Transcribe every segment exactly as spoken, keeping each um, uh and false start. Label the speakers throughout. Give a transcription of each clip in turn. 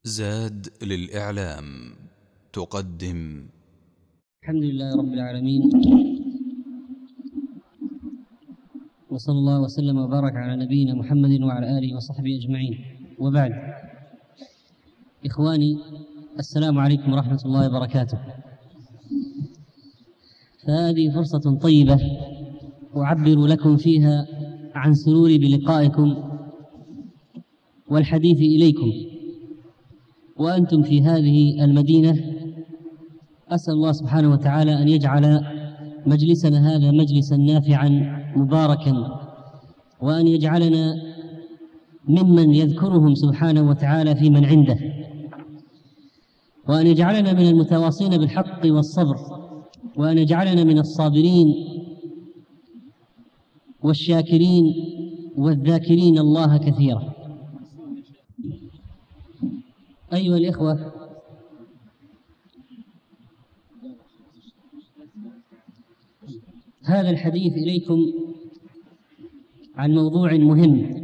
Speaker 1: زاد للإعلام تقدم.
Speaker 2: الحمد لله رب العالمين، وصلى الله وسلم وبارك على نبينا محمد وعلى آله وصحبه أجمعين، وبعد. إخواني، السلام عليكم ورحمة الله وبركاته. فهذه فرصة طيبة أعبر لكم فيها عن سروري بلقائكم والحديث إليكم وأنتم في هذه المدينة. أسأل الله سبحانه وتعالى أن يجعل مجلسنا هذا مجلسا نافعا مباركا، وأن يجعلنا ممن يذكرهم سبحانه وتعالى في من عنده، وأن يجعلنا من المتواصين بالحق والصبر، وأن يجعلنا من الصابرين والشاكرين والذاكرين الله كثيرا. أيها الإخوة، هذا الحديث إليكم عن موضوع مهم،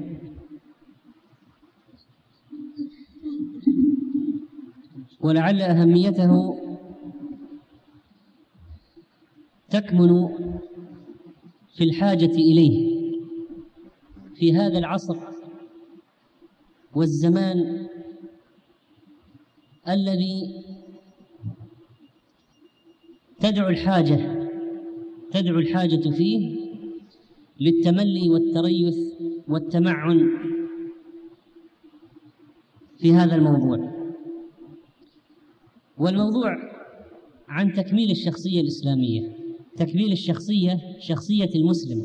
Speaker 2: ولعل أهميته تكمن في الحاجة إليه في هذا العصر والزمان الذي تدعو الحاجة تدعو الحاجة فيه للتملي والتريث والتمعن في هذا الموضوع. والموضوع عن تكميل الشخصية الإسلامية، تكميل الشخصية شخصية المسلم.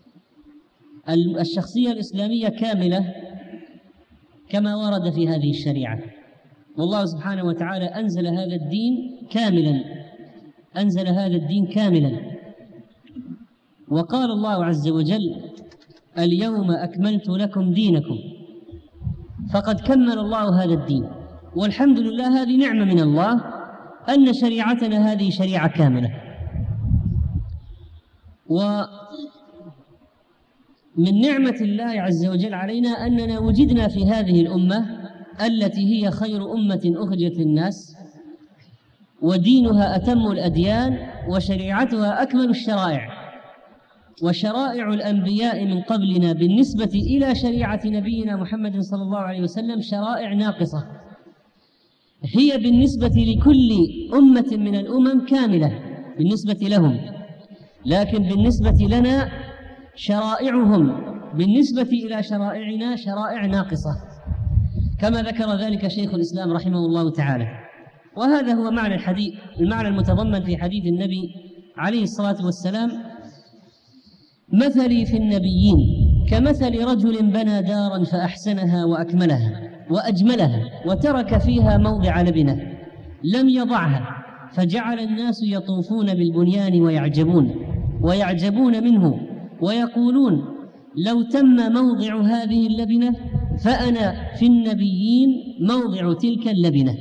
Speaker 2: الشخصية الإسلامية كاملة كما ورد في هذه الشريعة، والله سبحانه وتعالى أنزل هذا الدين كاملا أنزل هذا الدين كاملا وقال الله عز وجل: اليوم أكملت لكم دينكم. فقد كمل الله هذا الدين، والحمد لله، هذه نعمة من الله أن شريعتنا هذه شريعة كاملة. ومن نعمة الله عز وجل علينا أننا وجدنا في هذه الأمة التي هي خير أمة أخرجت للناس، ودينها أتم الأديان، وشريعتها أكمل الشرائع. وشرائع الأنبياء من قبلنا بالنسبة إلى شريعة نبينا محمد صلى الله عليه وسلم شرائع ناقصة، هي بالنسبة لكل أمة من الأمم كاملة بالنسبة لهم، لكن بالنسبة لنا شرائعهم بالنسبة إلى شرائعنا شرائع ناقصة، كما ذكر ذلك شيخ الإسلام رحمه الله تعالى. وهذا هو معنى الحديث المعنى المتضمن في حديث النبي عليه الصلاة والسلام: مثلي في النبيين كمثل رجل بنى دارا فأحسنها وأكملها وأجملها وترك فيها موضع لبنة لم يضعها، فجعل الناس يطوفون بالبنيان ويعجبون ويعجبون منه ويقولون: لو تم موضع هذه اللبنة فأنا في النبيين موضع تلك اللبنة.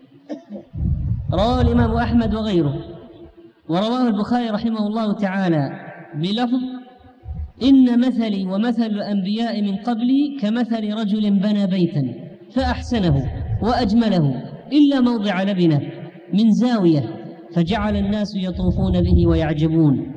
Speaker 2: رواه الإمام أحمد وغيره، ورواه البخاري رحمه الله تعالى بلفظ: إن مثلي ومثل الأنبياء من قبلي كمثل رجل بنى بيتا فأحسنه وأجمله إلا موضع لبنة من زاوية، فجعل الناس يطوفون به ويعجبون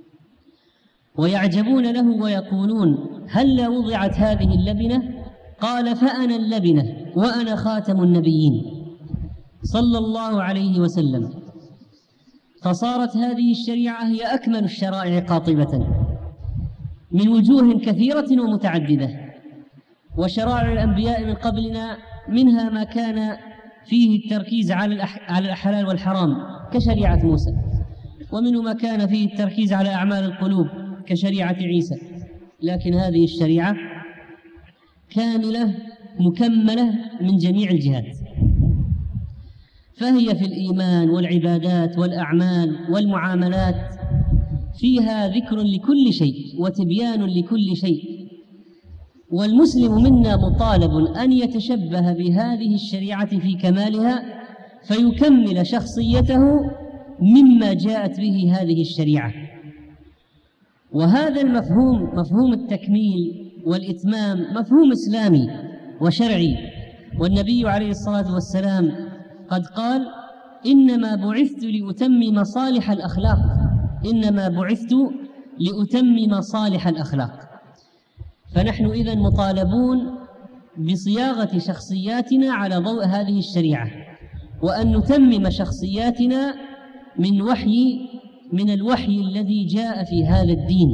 Speaker 2: ويعجبون له ويقولون: هل وضعت هذه اللبنة؟ قال: فأنا اللبنة وأنا خاتم النبيين صلى الله عليه وسلم. فصارت هذه الشريعة هي أكمل الشرائع قاطبة من وجوه كثيرة ومتعددة. وشرائع الأنبياء من قبلنا منها ما كان فيه التركيز على على الحلال والحرام كشريعة موسى، ومنه ما كان فيه التركيز على أعمال القلوب كشريعة عيسى. لكن هذه الشريعة كاملة مكملة من جميع الجهات، فهي في الإيمان والعبادات والأعمال والمعاملات فيها ذكر لكل شيء وتبيان لكل شيء. والمسلم منا مطالب أن يتشبه بهذه الشريعة في كمالها فيكمل شخصيته مما جاءت به هذه الشريعة. وهذا المفهوم، مفهوم التكميل والإتمام، مفهوم إسلامي وشرعي، والنبي عليه الصلاة والسلام قد قال: إنما بعثت لأتمم صالح الأخلاق، إنما بعثت لأتمم صالح الأخلاق. فنحن إذن مطالبون بصياغة شخصياتنا على ضوء هذه الشريعة، وأن نتمم شخصياتنا من وحي من الوحي الذي جاء في هذا الدين.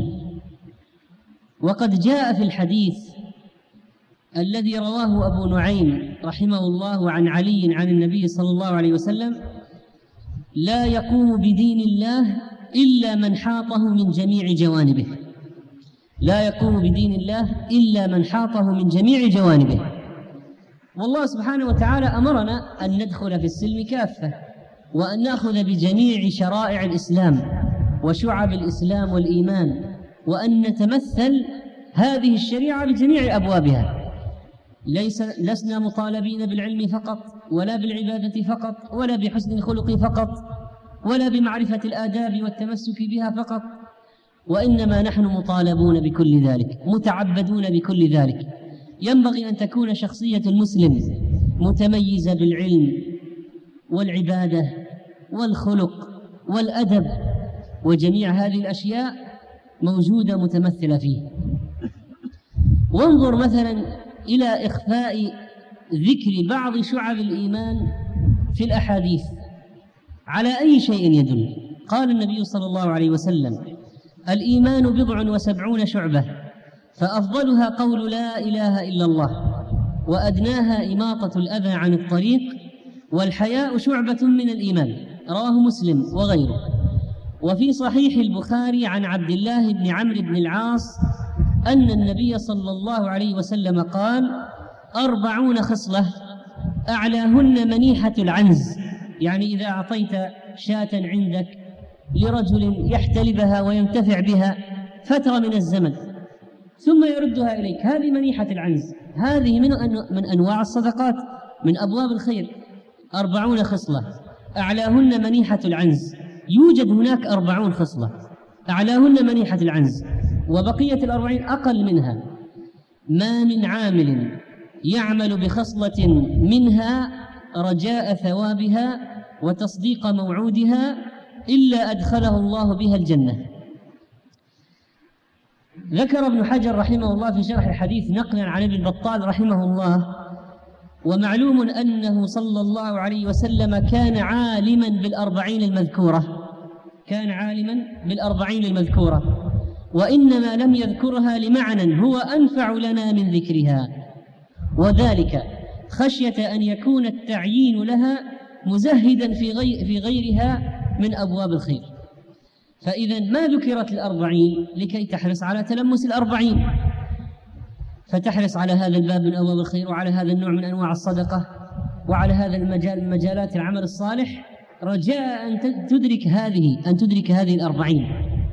Speaker 2: وقد جاء في الحديث الذي رواه أبو نعيم رحمه الله عن علي عن النبي صلى الله عليه وسلم: لا يقوم بدين الله إلا من حاطه من جميع جوانبه، لا يقوم بدين الله إلا من حاطه من جميع جوانبه. والله سبحانه وتعالى أمرنا أن ندخل في السلم كافة، وأن نأخذ بجميع شرائع الإسلام وشعب الإسلام والإيمان، وأن نتمثل هذه الشريعة بجميع أبوابها. ليس لسنا مطالبين بالعلم فقط، ولا بالعبادة فقط، ولا بحسن الخلق فقط، ولا بمعرفة الآداب والتمسك بها فقط، وإنما نحن مطالبون بكل ذلك، متعبدون بكل ذلك. ينبغي أن تكون شخصية المسلم متميزة بالعلم والعبادة والخلق والأدب، وجميع هذه الأشياء موجودة متمثلة فيه. وانظر مثلا إلى إخفاء ذكر بعض شعب الإيمان في الأحاديث، على أي شيء يدل؟ قال النبي صلى الله عليه وسلم: الإيمان بضع وسبعون شعبة، فأفضلها قول لا إله إلا الله، وأدناها إماطة الأذى عن الطريق، والحياء شعبة من الإيمان. رواه مسلم وغيره. وفي صحيح البخاري عن عبد الله بن عمرو بن العاص أن النبي صلى الله عليه وسلم قال: أربعون خصلة أعلاهن منيحة العنز، يعني إذا أعطيت شاة عندك لرجل يحتلبها وينتفع بها فترة من الزمن ثم يردها إليك، هذه منيحة العنز، هذه من من أنواع الصدقات، من أبواب الخير. أربعون خصلة أعلاهن منيحة العنز، يوجد هناك أربعون خصلة أعلاهن منيحة العنز، وبقية الأربعين أقل منها. ما من عامل يعمل بخصلة منها رجاء ثوابها وتصديق موعودها إلا أدخله الله بها الجنة. ذكر ابن حجر رحمه الله في شرح الحديث نقلا عن ابن بطال رحمه الله: ومعلوم أنه صلى الله عليه وسلم كان عالما بالأربعين المذكورة، كان عالما بالأربعين المذكورة، وإنما لم يذكرها لمعنى هو أنفع لنا من ذكرها، وذلك خشية أن يكون التعيين لها مزهدا في غير في غيرها من أبواب الخير. فإذا ما ذكرت الأربعين لكي تحرص على تلمس الأربعين، فتحرص على هذا الباب من أبواب الخير، وعلى هذا النوع من أنواع الصدقة، وعلى هذا المجال من مجالات العمل الصالح، رجاء أن تدرك هذه أن تدرك هذه الأربعين.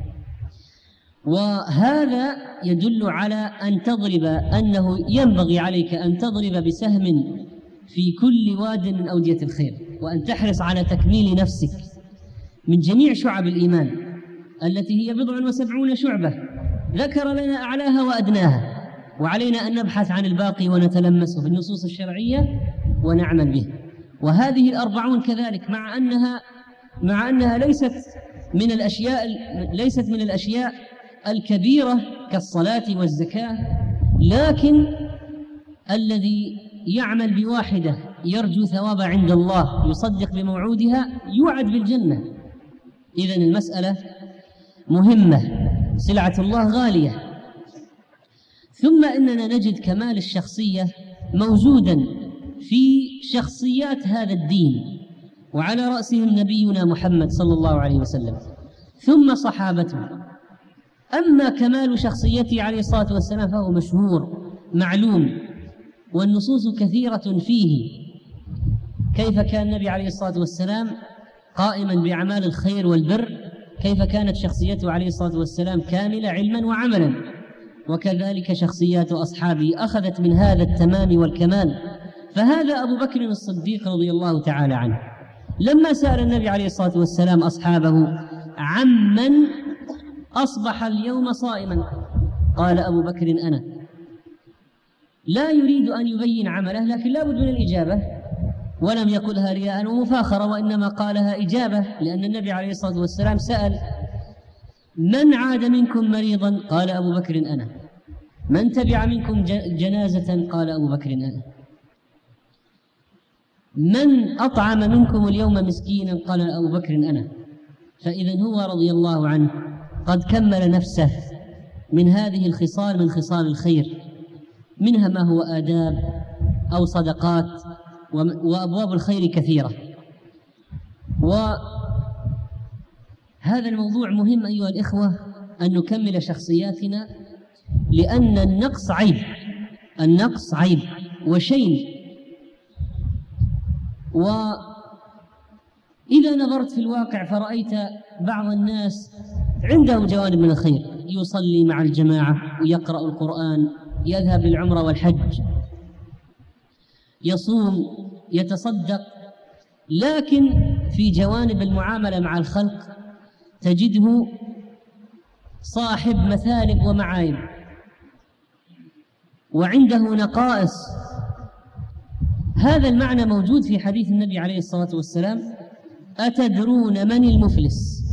Speaker 2: وهذا يدل على أن تضرب أنه ينبغي عليك أن تضرب بسهم في كل واد من أودية الخير، وأن تحرص على تكميل نفسك من جميع شعب الإيمان التي هي بضع وسبعون شعبة، ذكر لنا أعلاها وأدناها، وعلينا أن نبحث عن الباقي ونتلمسه في النصوص الشرعية ونعمل به. وهذه الأربعون كذلك، مع أنها مع أنها ليست من الأشياء ليست من الأشياء الكبيرة كالصلاة والزكاة، لكن الذي يعمل بواحدة يرجو ثواب عند الله يصدق بموعودها يوعد بالجنة. إذن المسألة مهمة، سلعة الله غالية. ثم إننا نجد كمال الشخصية موجودا في شخصيات هذا الدين، وعلى رأسهم نبينا محمد صلى الله عليه وسلم، ثم صحابته. أما كمال شخصيته عليه الصلاة والسلام فهو مشهور معلوم، والنصوص كثيرة فيه. كيف كان النبي عليه الصلاة والسلام قائما بأعمال الخير والبر، كيف كانت شخصيته عليه الصلاة والسلام كاملة علما وعملا، وكذلك شخصيات أصحابه أخذت من هذا التمام والكمال. فهذا أبو بكر الصديق رضي الله تعالى عنه لما سأل النبي عليه الصلاة والسلام أصحابه عمن أصبح اليوم صائما، قال أبو بكر أنا. لا يريد أن يبين عمله، لكن لا بد من الإجابة، ولم يقلها رياء ومفاخرة، وإنما قالها إجابة، لأن النبي عليه الصلاة والسلام سأل: من عاد منكم مريضا؟ قال أبو بكر أنا. من تبع منكم جنازة؟ قال أبو بكر أنا. من أطعم منكم اليوم مسكينا؟ قال أبو بكر أنا. فإذا هو رضي الله عنه قد كمل نفسه من هذه الخصال، من خصال الخير، منها ما هو آداب أو صدقات، وأبواب الخير كثيرة. وهذا الموضوع مهم أيها الإخوة أن نكمل شخصياتنا، لأن النقص عيب، النقص عيب وشين. وإذا نظرت في الواقع فرأيت بعض الناس عنده جوانب من الخير، يصلي مع الجماعة ويقرأ القرآن، يذهب للعمرة والحج، يصوم، يتصدق، لكن في جوانب المعاملة مع الخلق تجده صاحب مثالب ومعايب، وعنده نقائص. هذا المعنى موجود في حديث النبي عليه الصلاة والسلام: أتدرون من المفلس؟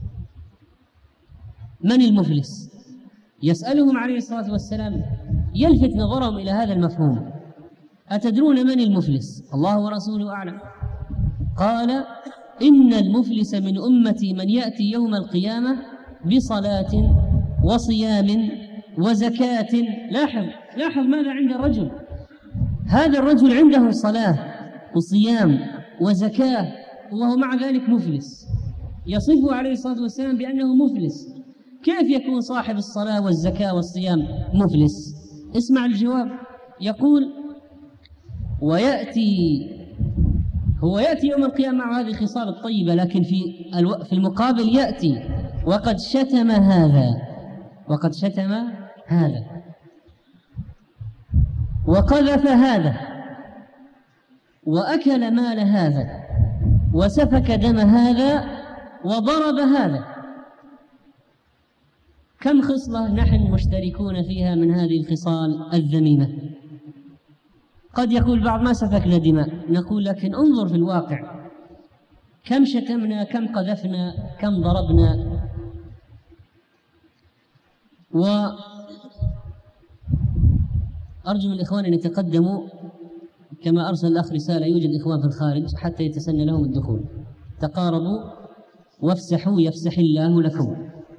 Speaker 2: من المفلس؟ يسألهم عليه الصلاة والسلام، يلفت نظرهم إلى هذا المفهوم: أتدرون من المفلس؟ الله ورسوله أعلم. قال: إن المفلس من أمتي من يأتي يوم القيامة بصلاة وصيام وزكاة. لاحظ لاحظ ماذا عند الرجل. هذا الرجل عنده صلاة وصيام وزكاة وهو مع ذلك مفلس، يصفه عليه الصلاة والسلام بأنه مفلس. كيف يكون صاحب الصلاة والزكاة والصيام مفلس؟ اسمع الجواب. يقول: ويأتي هو يأتي يوم القيامة مع هذه الخصال الطيبة، لكن في في المقابل يأتي وقد شتم هذا وقد شتم هذا وقذف هذا وأكل مال هذا وسفك دم هذا وضرب هذا. كم خصلة نحن مشتركون فيها من هذه الخصال الذميمة. قد يقول بعض: ما سفكنا دماء. نقول: لكن انظر في الواقع، كم شتمنا، كم قذفنا، كم ضربنا. وأرجو من الإخوان أن يتقدموا، كما أرسل الأخ رسالة: يوجد إخوان في الخارج حتى يتسنى لهم الدخول. تقاربوا وافسحوا يفسح الله لكم.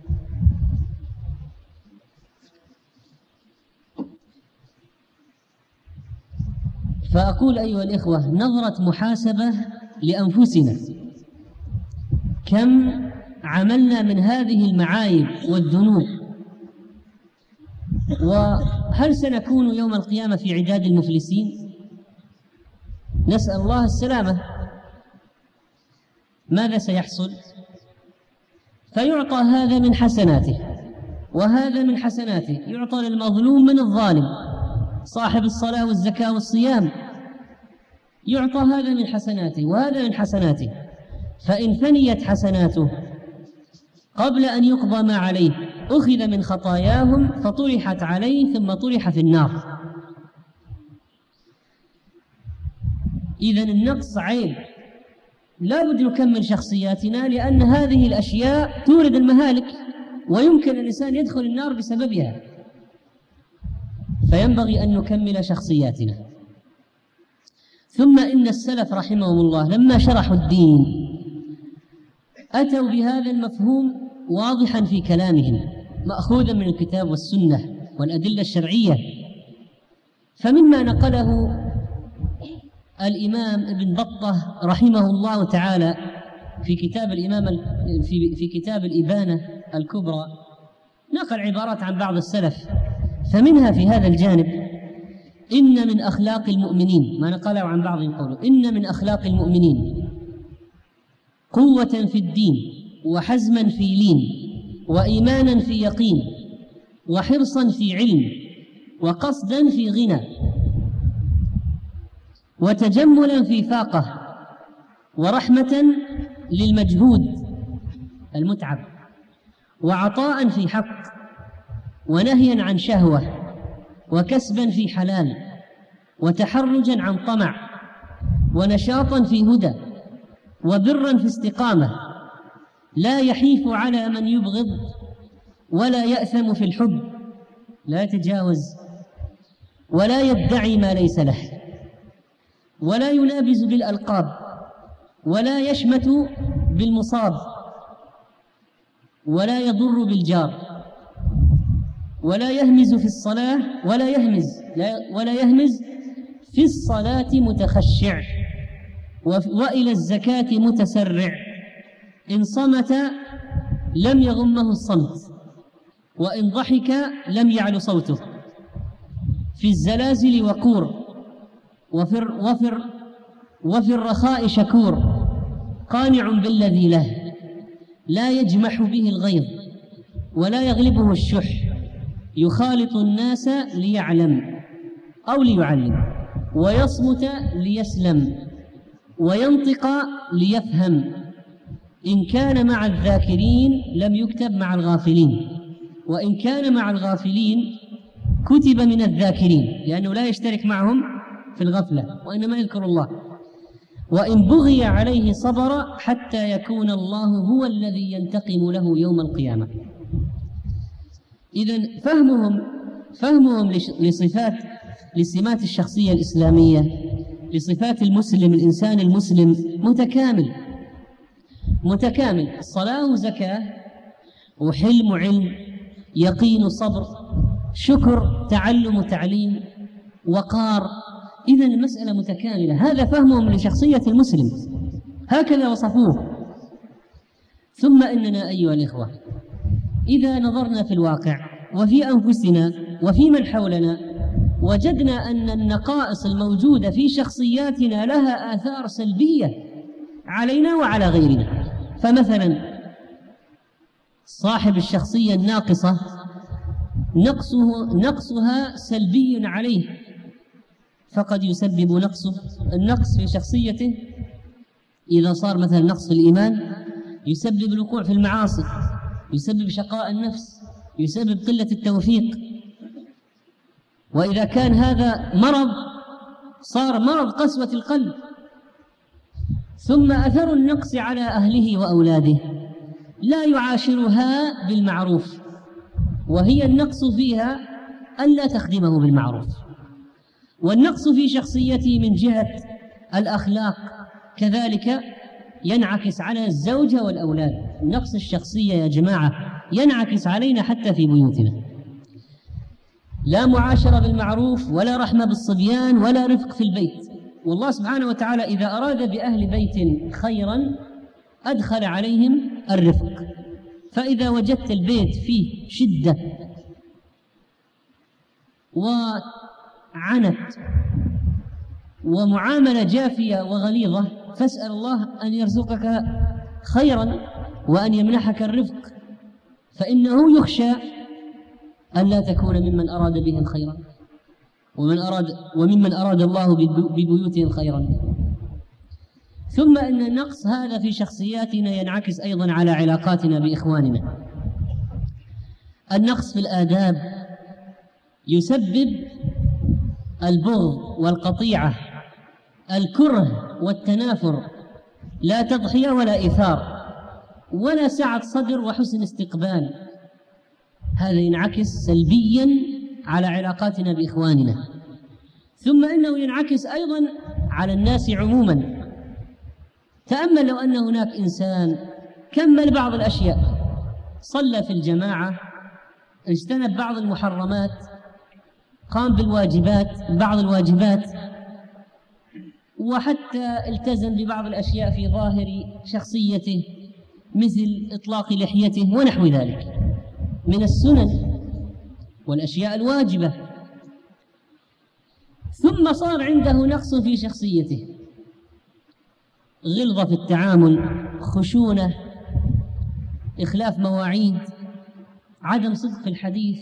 Speaker 2: فأقول أيها الإخوة: نظرة محاسبة لأنفسنا، كم عملنا من هذه المعايب والذنوب، وهل سنكون يوم القيامة في عداد المفلسين؟ نسأل الله السلامة. ماذا سيحصل؟ فيعطى هذا من حسناته وهذا من حسناته، يعطى للمظلوم من الظالم، صاحب الصلاة والزكاة والصيام يعطى هذا من حسناته وهذا من حسناته. فإن فنيت حسناته قبل أن يقضى ما عليه أخذ من خطاياهم فطرحت عليه ثم طرح في النار. إذن النقص عيب، لا بد نكمل شخصياتنا، لأن هذه الأشياء تورد المهالك ويمكن الإنسان يدخل النار بسببها، فينبغي أن نكمل شخصياتنا. ثم إن السلف رحمهم الله لما شرحوا الدين أتوا بهذا المفهوم واضحا في كلامهم، مأخوذا من الكتاب والسنة والأدلة الشرعية. فمما نقله الإمام ابن بطة رحمه الله تعالى في كتاب الإمام في في كتاب الإبانة الكبرى، نقل عبارات عن بعض السلف، فمنها في هذا الجانب: إن من أخلاق المؤمنين، ما نقله عن بعض قوله، إن من أخلاق المؤمنين قوة في الدين وحزما في لين وإيمانا في يقين وحرصا في علم وقصدا في غنى وتجملا في فاقة ورحمة للمجهود المتعب وعطاء في حق ونهيا عن شهوة وكسبا في حلال وتحرجا عن طمع، ونشاطا في هدى، وبرا في استقامة، لا يحيف على من يبغض ولا يأثم في الحب، لا يتجاوز ولا يدعي ما ليس له، ولا ينابز بالألقاب، ولا يشمت بالمصاب، ولا يضر بالجار، ولا يهمز في الصلاة ولا يهمز ولا يهمز في الصلاة متخشع، وإلى الزكاة متسرع، إن صمت لم يغمه الصمت، وإن ضحك لم يعل صوته، في الزلازل وقور، وفي وفي وفي الرخاء شكور، قانع بالذي له، لا يجمح به الغيظ ولا يغلبه الشح، يخالط الناس ليعلم أو ليعلم، ويصمت ليسلم، وينطق ليفهم، إن كان مع الذاكرين لم يكتب مع الغافلين، وإن كان مع الغافلين كتب من الذاكرين، لأنه لا يشترك معهم في الغفلة وإنما يذكر الله، وإن بغي عليه صبر حتى يكون الله هو الذي ينتقم له يوم القيامة. إذن فهمهم فهمهم لصفات لسمات الشخصية الإسلامية، لصفات المسلم، الإنسان المسلم متكامل متكامل صلاة وزكاة وحلم وعلم، يقين صبر، شكر، تعلم وتعليم، وقار. إذن المسألة متكاملة، هذا فهمهم لشخصية المسلم، هكذا وصفوه. ثم إننا أيها الإخوة إذا نظرنا في الواقع وفي أنفسنا وفي من حولنا، وجدنا أن النقائص الموجودة في شخصياتنا لها آثار سلبية علينا وعلى غيرنا. فمثلا صاحب الشخصية الناقصة نقصه نقصها سلبي عليه، فقد يسبب نقصه النقص في شخصيته، إذا صار مثلا نقص في الإيمان يسبب الوقوع في المعاصي، يسبب شقاء النفس، يسبب قلة التوفيق. وإذا كان هذا مرض صار مرض قسوة القلب. ثم أثر النقص على أهله وأولاده، لا يعاشرها بالمعروف، وهي النقص فيها ألا تخدمه بالمعروف. والنقص في شخصيته من جهة الأخلاق كذلك ينعكس على الزوجة والأولاد. نقص الشخصية يا جماعة ينعكس علينا حتى في بيوتنا، لا معاشرة بالمعروف ولا رحمة بالصبيان ولا رفق في البيت. والله سبحانه وتعالى إذا أراد بأهل بيت خيرا أدخل عليهم الرفق. فإذا وجدت البيت فيه شدة وعنت ومعاملة جافية وغليظة، فاسأل الله أن يرزقك خيرا وأن يمنحك الرفق، فإنه يخشى أن لا تكون ممن أراد بهم خيرا ومن أراد وممن أراد الله ببيوتهم خيرا. ثم أن النقص هذا في شخصياتنا ينعكس أيضا على علاقاتنا بإخواننا. النقص في الآداب يسبب البغض والقطيعة، الكره والتنافر، لا تضحية ولا إيثار ولا سعة صدر وحسن استقبال. هذا ينعكس سلبيا على علاقاتنا بإخواننا. ثم إنه ينعكس أيضا على الناس عموما. تأمل لو أن هناك إنسان كمل بعض الأشياء، صلى في الجماعة، اجتنب بعض المحرمات، قام بالواجبات بعض الواجبات، وحتى التزم ببعض الأشياء في ظاهر شخصيته مثل إطلاق لحيته ونحو ذلك من السنن والأشياء الواجبة، ثم صار عنده نقص في شخصيته، غلظة في التعامل، خشونة، إخلاف مواعيد، عدم صدق في الحديث.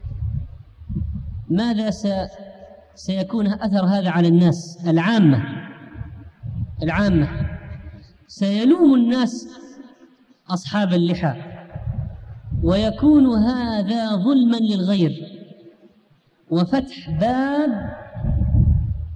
Speaker 2: ماذا سيكون أثر هذا على الناس العامة العامة سيلوم الناس أصحاب اللحى، ويكون هذا ظلما للغير وفتح باب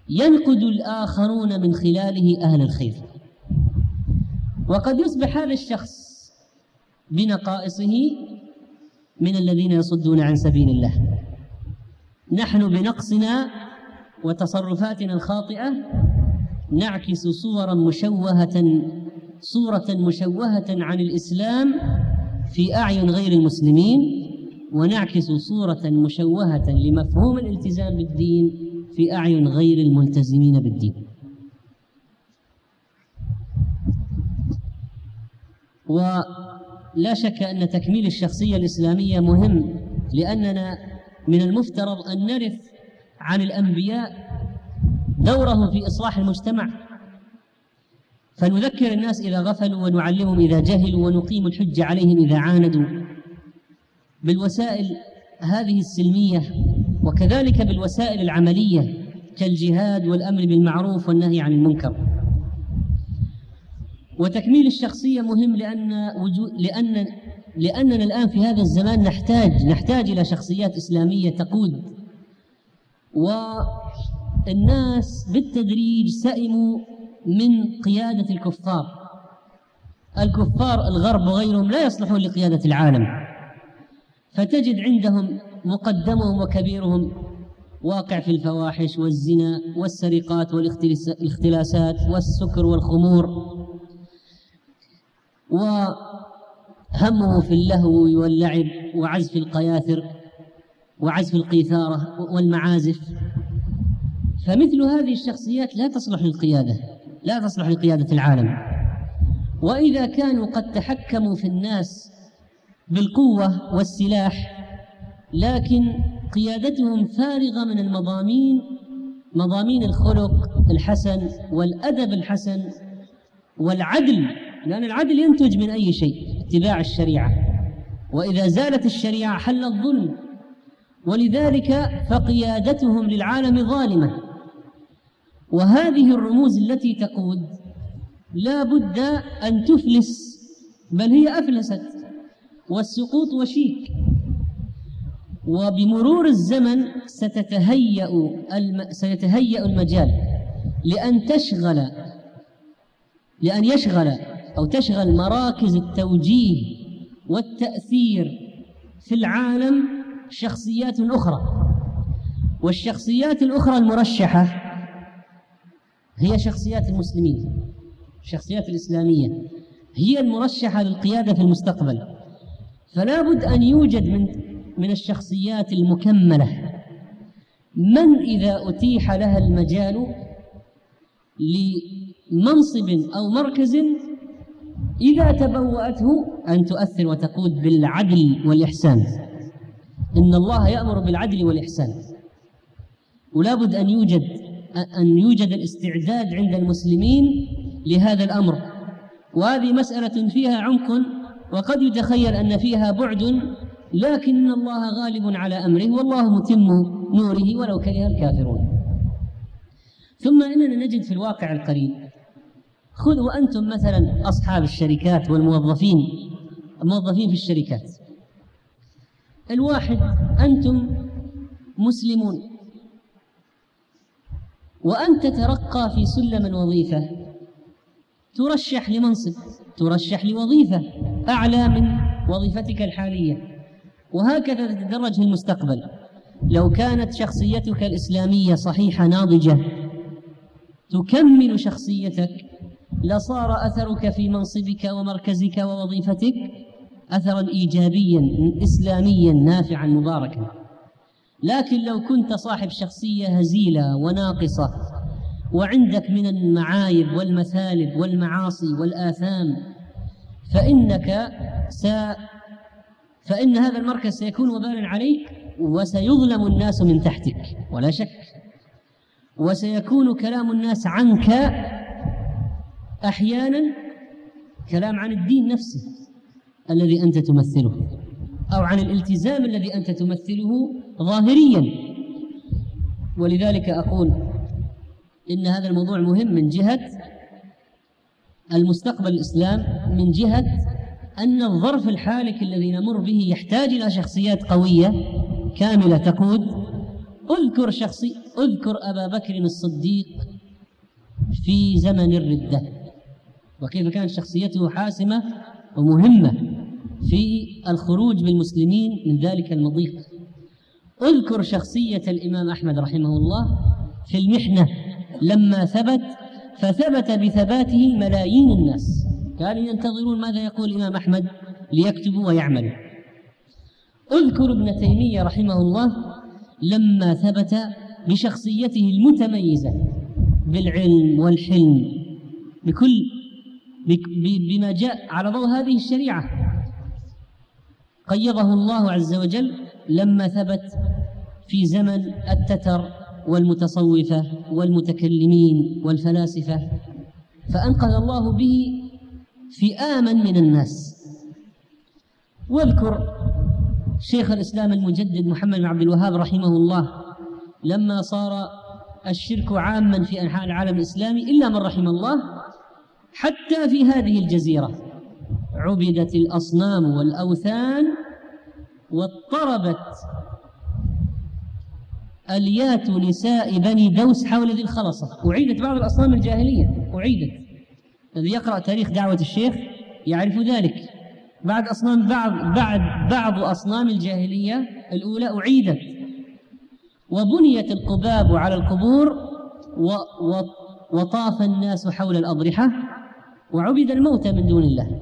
Speaker 2: ينقد الآخرون من خلاله أهل الخير. وقد يصبح هذا الشخص بنقائصه من الذين يصدون عن سبيل الله. نحن بنقصنا وتصرفاتنا الخاطئة نعكس صورا مشوهة صورة مشوهة عن الإسلام في أعين غير المسلمين، ونعكس صورة مشوهة لمفهوم الالتزام بالدين في أعين غير الملتزمين بالدين. ولا شك أن تكميل الشخصية الإسلامية مهم، لأننا من المفترض أن نرث عن الأنبياء دورهم في إصلاح المجتمع، فنذكر الناس إذا غفلوا ونعلمهم إذا جهلوا ونقيم الحجة عليهم إذا عاندوا بالوسائل هذه السلمية، وكذلك بالوسائل العملية كالجهاد والأمر بالمعروف والنهي عن المنكر. وتكميل الشخصية مهم لأن وجود لأن لأننا الآن في هذا الزمان نحتاج نحتاج إلى شخصيات إسلامية تقود. والناس بالتدريج سئموا من قيادة الكفار. الكفار الغرب وغيرهم لا يصلحون لقيادة العالم، فتجد عندهم مقدمهم وكبيرهم واقع في الفواحش والزنا والسرقات والاختلاسات والسكر والخمور، وهمه في اللهو واللعب وعزف القياثر وعزف القيثارة والمعازف. فمثل هذه الشخصيات لا تصلح للقيادة لا تصلح لقيادة العالم. وإذا كانوا قد تحكموا في الناس بالقوة والسلاح لكن قيادتهم فارغة من المضامين مضامين الخلق الحسن والأدب الحسن والعدل، لأن العدل ينتج من أي شيء؟ اتباع الشريعة، وإذا زالت الشريعة حل الظلم. ولذلك فقيادتهم للعالم ظالمة. وهذه الرموز التي تقود لا بد أن تفلس، بل هي أفلست، والسقوط وشيك. وبمرور الزمن ستتهيأ الم... سيتهيأ المجال لأن تشغل لأن يشغل أو تشغل مراكز التوجيه والتأثير في العالم شخصيات أخرى. والشخصيات الأخرى المرشحة هي شخصيات المسلمين، الشخصيات الإسلامية هي المرشحة للقيادة في المستقبل. فلا بد أن يوجد من من الشخصيات المكملة من إذا أتيح لها المجال لمنصب أو مركز إذا تبوأته أن تؤثر وتقود بالعدل والإحسان. إن الله يأمر بالعدل والإحسان، ولا بد أن يوجد أن يوجد الاستعداد عند المسلمين لهذا الأمر. وهذه مسألة فيها عمق وقد يتخيل أن فيها بعد، لكن الله غالب على أمره والله متم نوره ولو كره الكافرون. ثم إننا نجد في الواقع القريب، خذوا أنتم مثلا أصحاب الشركات والموظفين الموظفين في الشركات. الواحد أنتم مسلمون وأنت ترقى في سلم الوظيفة، ترشح لمنصب، ترشح لوظيفة أعلى من وظيفتك الحالية، وهكذا تتدرج في المستقبل. لو كانت شخصيتك الإسلامية صحيحة ناضجة تكمل شخصيتك لصار أثرك في منصبك ومركزك ووظيفتك أثرا إيجابيا إسلاميا نافعا مباركا. لكن لو كنت صاحب شخصية هزيلة وناقصة وعندك من المعايب والمثالب والمعاصي والآثام فإنك س... فإن هذا المركز سيكون وبالا عليك وسيظلم الناس من تحتك ولا شك، وسيكون كلام الناس عنك أحيانا كلام عن الدين نفسه الذي أنت تمثله أو عن الالتزام الذي أنت تمثله ظاهريا. ولذلك أقول إن هذا الموضوع مهم من جهة المستقبل الإسلام، من جهة أن الظرف الحالك الذي نمر به يحتاج إلى شخصيات قوية كاملة تقود. اذكر شخصي اذكر أبا بكر الصديق في زمن الردة وكيف كانت شخصيته حاسمة ومهمة في الخروج بالمسلمين من ذلك المضيق. اذكر شخصية الإمام أحمد رحمه الله في المحنة لما ثبت، فثبت بثباته ملايين الناس كانوا ينتظرون ماذا يقول الإمام أحمد ليكتبوا ويعملوا. اذكر ابن تيمية رحمه الله لما ثبت بشخصيته المتميزة بالعلم والحلم بكل بما جاء على ضوء هذه الشريعة، قيضه الله عز وجل لما ثبت في زمن التتر والمتصوفة والمتكلمين والفلاسفة، فأنقذ الله به فئاما من الناس. واذكر شيخ الإسلام المجدد محمد بن عبد الوهاب رحمه الله لما صار الشرك عاما في أنحاء العالم الإسلامي إلا من رحم الله، حتى في هذه الجزيرة عبدت الأصنام والأوثان واضطربت أليات نساء بني دوس حول ذي الخلصة. أعيدت بعض الأصنام الجاهلية، أعيدت، الذي يقرأ تاريخ دعوة الشيخ يعرف ذلك. بعد أصنام بعض بعد بعض أصنام الجاهلية الأولى أعيدت، وبنيت القباب على القبور و و وطاف الناس حول الأضرحة وعبد الموتى من دون الله.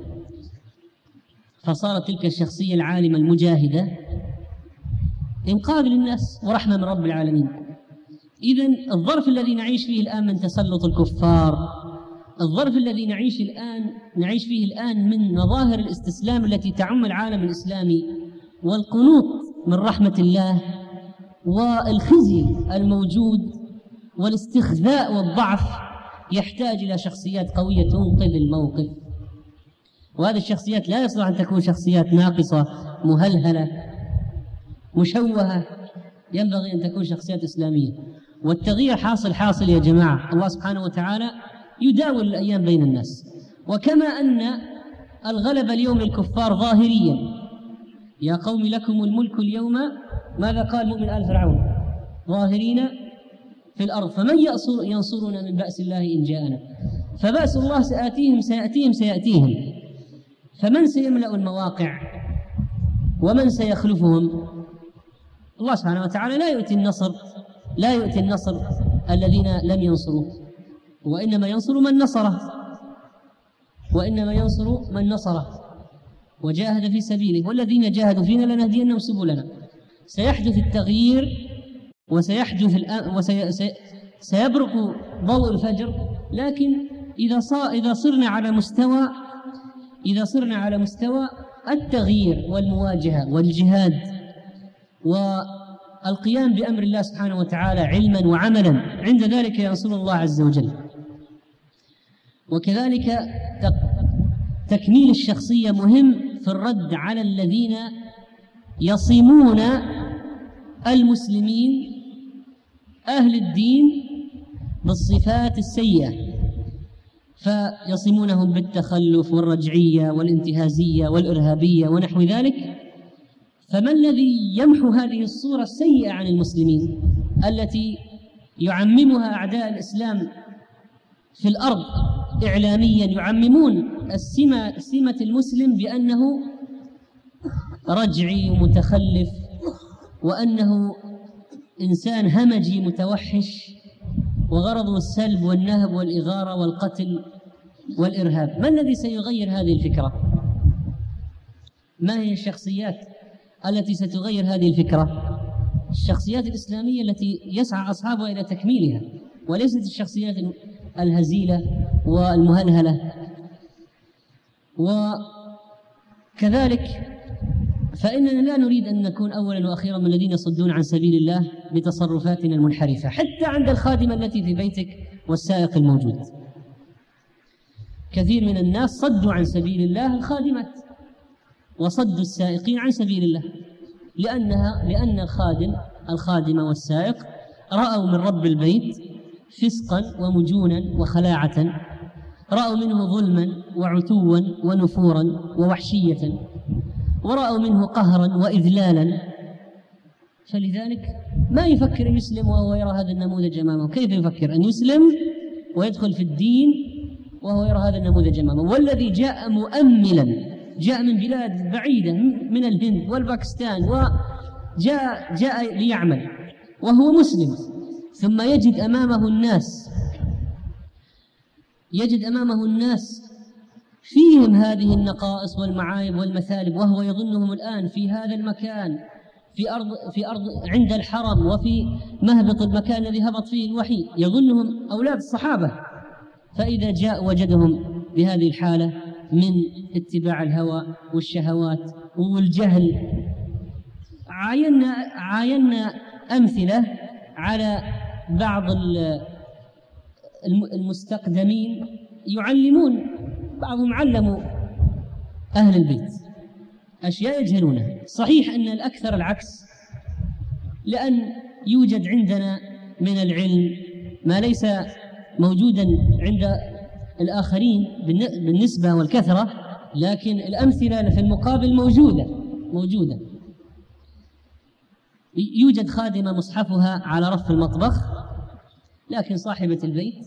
Speaker 2: فصارت تلك الشخصية العالمة المجاهدة إنقاذ للناس ورحمة من رب العالمين. إذن الظرف الذي نعيش فيه الآن من تسلط الكفار، الظرف الذي نعيش الآن نعيش فيه الآن من مظاهر الاستسلام التي تعم العالم الإسلامي والقنوط من رحمة الله والخزي الموجود والاستخذاء والضعف، يحتاج إلى شخصيات قوية تنقذ الموقف. وهذه الشخصيات لا يصلح أن تكون شخصيات ناقصة مهلهلة مشوهة، ينبغي أن تكون شخصيات إسلامية. والتغيير حاصل حاصل يا جماعة، الله سبحانه وتعالى يداول الأيام بين الناس. وكما أن الغلب اليوم للكفار ظاهريا، يا قوم لكم الملك اليوم، ماذا قال مؤمن آل فرعون؟ ظاهرين في الأرض فمن ينصرنا من بأس الله إن جاءنا. فبأس الله سيأتيهم سيأتيهم سيأتيهم فمن سيملأ المواقع ومن سيخلفهم؟ الله سبحانه وتعالى لا يؤتي النصر لا يؤتي النصر الذين لم ينصروا، وإنما ينصر من نصره وإنما ينصر من نصره وجاهد في سبيله، والذين جاهدوا فينا لنهدينهم سبلنا. سيحدث التغيير وسيحدث الآن وسيبرق ضوء الفجر، لكن إذا صار إذا صرنا على مستوى إذا صرنا على مستوى التغيير والمواجهة والجهاد والقيام بأمر الله سبحانه وتعالى علما وعملا، عند ذلك ينصر الله عز وجل. وكذلك تكميل الشخصية مهم في الرد على الذين يصمون المسلمين أهل الدين بالصفات السيئة، فيصمونهم بالتخلف والرجعية والانتهازية والإرهابية ونحو ذلك. فما الذي يمحو هذه الصورة السيئة عن المسلمين التي يعممها أعداء الإسلام في الأرض إعلاميا؟ يعممون السمة سمة المسلم بأنه رجعي ومتخلف، وأنه إنسان همجي متوحش، وغرضه السلب والنهب والإغارة والقتل والإرهاب. ما الذي سيغير هذه الفكرة؟ ما هي الشخصيات التي ستغير هذه الفكرة؟ الشخصيات الإسلامية التي يسعى أصحابها إلى تكميلها، وليست الشخصيات الهزيلة والمهلهلة. وكذلك فإننا لا نريد أن نكون أولا وأخيرا من الذين يصدون عن سبيل الله بتصرفاتنا المنحرفة، حتى عند الخادمة التي في بيتك والسائق الموجود. كثير من الناس صدوا عن سبيل الله الخادمات وصدوا السائقين عن سبيل الله، لأنها لأن الخادم الخادمة والسائق رأوا من رب البيت فسقا ومجونا وخلاعة، رأوا منه ظلما وعتوا ونفورا ووحشية، ورأوا منه قهرا وإذلالا. فلذلك ما يفكر أن يسلم وهو يرى هذا النموذج أمامه. كيف يفكر أن يسلم ويدخل في الدين وهو يرى هذا النموذج أمامه؟ والذي جاء مؤملا، جاء من بلاد بعيدة من الهند والباكستان وجاء جاء ليعمل وهو مسلم، ثم يجد أمامه الناس يجد أمامه الناس فيهم هذه النقائص والمعايب والمثالب، وهو يظنهم الآن في هذا المكان، في أرض في أرض عند الحرم وفي مهبط المكان الذي هبط فيه الوحي، يظنهم أولاد الصحابة. فإذا جاء وجدهم بهذه الحالة من اتباع الهوى والشهوات والجهل. عاينا عاينا أمثلة على بعض المستقدمين يعلمون، بعضهم علموا أهل البيت أشياء يجهلونها. صحيح أن الأكثر العكس، لأن يوجد عندنا من العلم ما ليس موجودا عند الآخرين بالنسبة والكثرة، لكن الأمثلة في المقابل موجودة موجودة يوجد خادمة مصحفها على رف المطبخ، لكن صاحبة البيت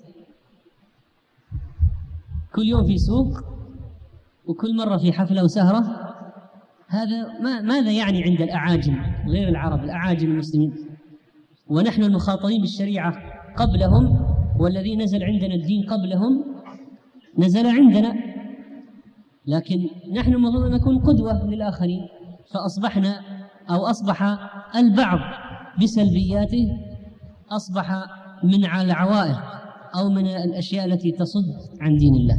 Speaker 2: كل يوم في سوق وكل مرة في حفلة وسهرة. هذا ما ماذا يعني عند الأعاجم غير العرب، الأعاجم المسلمين؟ ونحن المخاطبين بالشريعة قبلهم، والذي نزل عندنا الدين قبلهم نزل عندنا، لكن نحن المفروض أن نكون قدوة للآخرين. فأصبحنا أو أصبح البعض بسلبياته أصبح من العوائق أو من الأشياء التي تصد عن دين الله.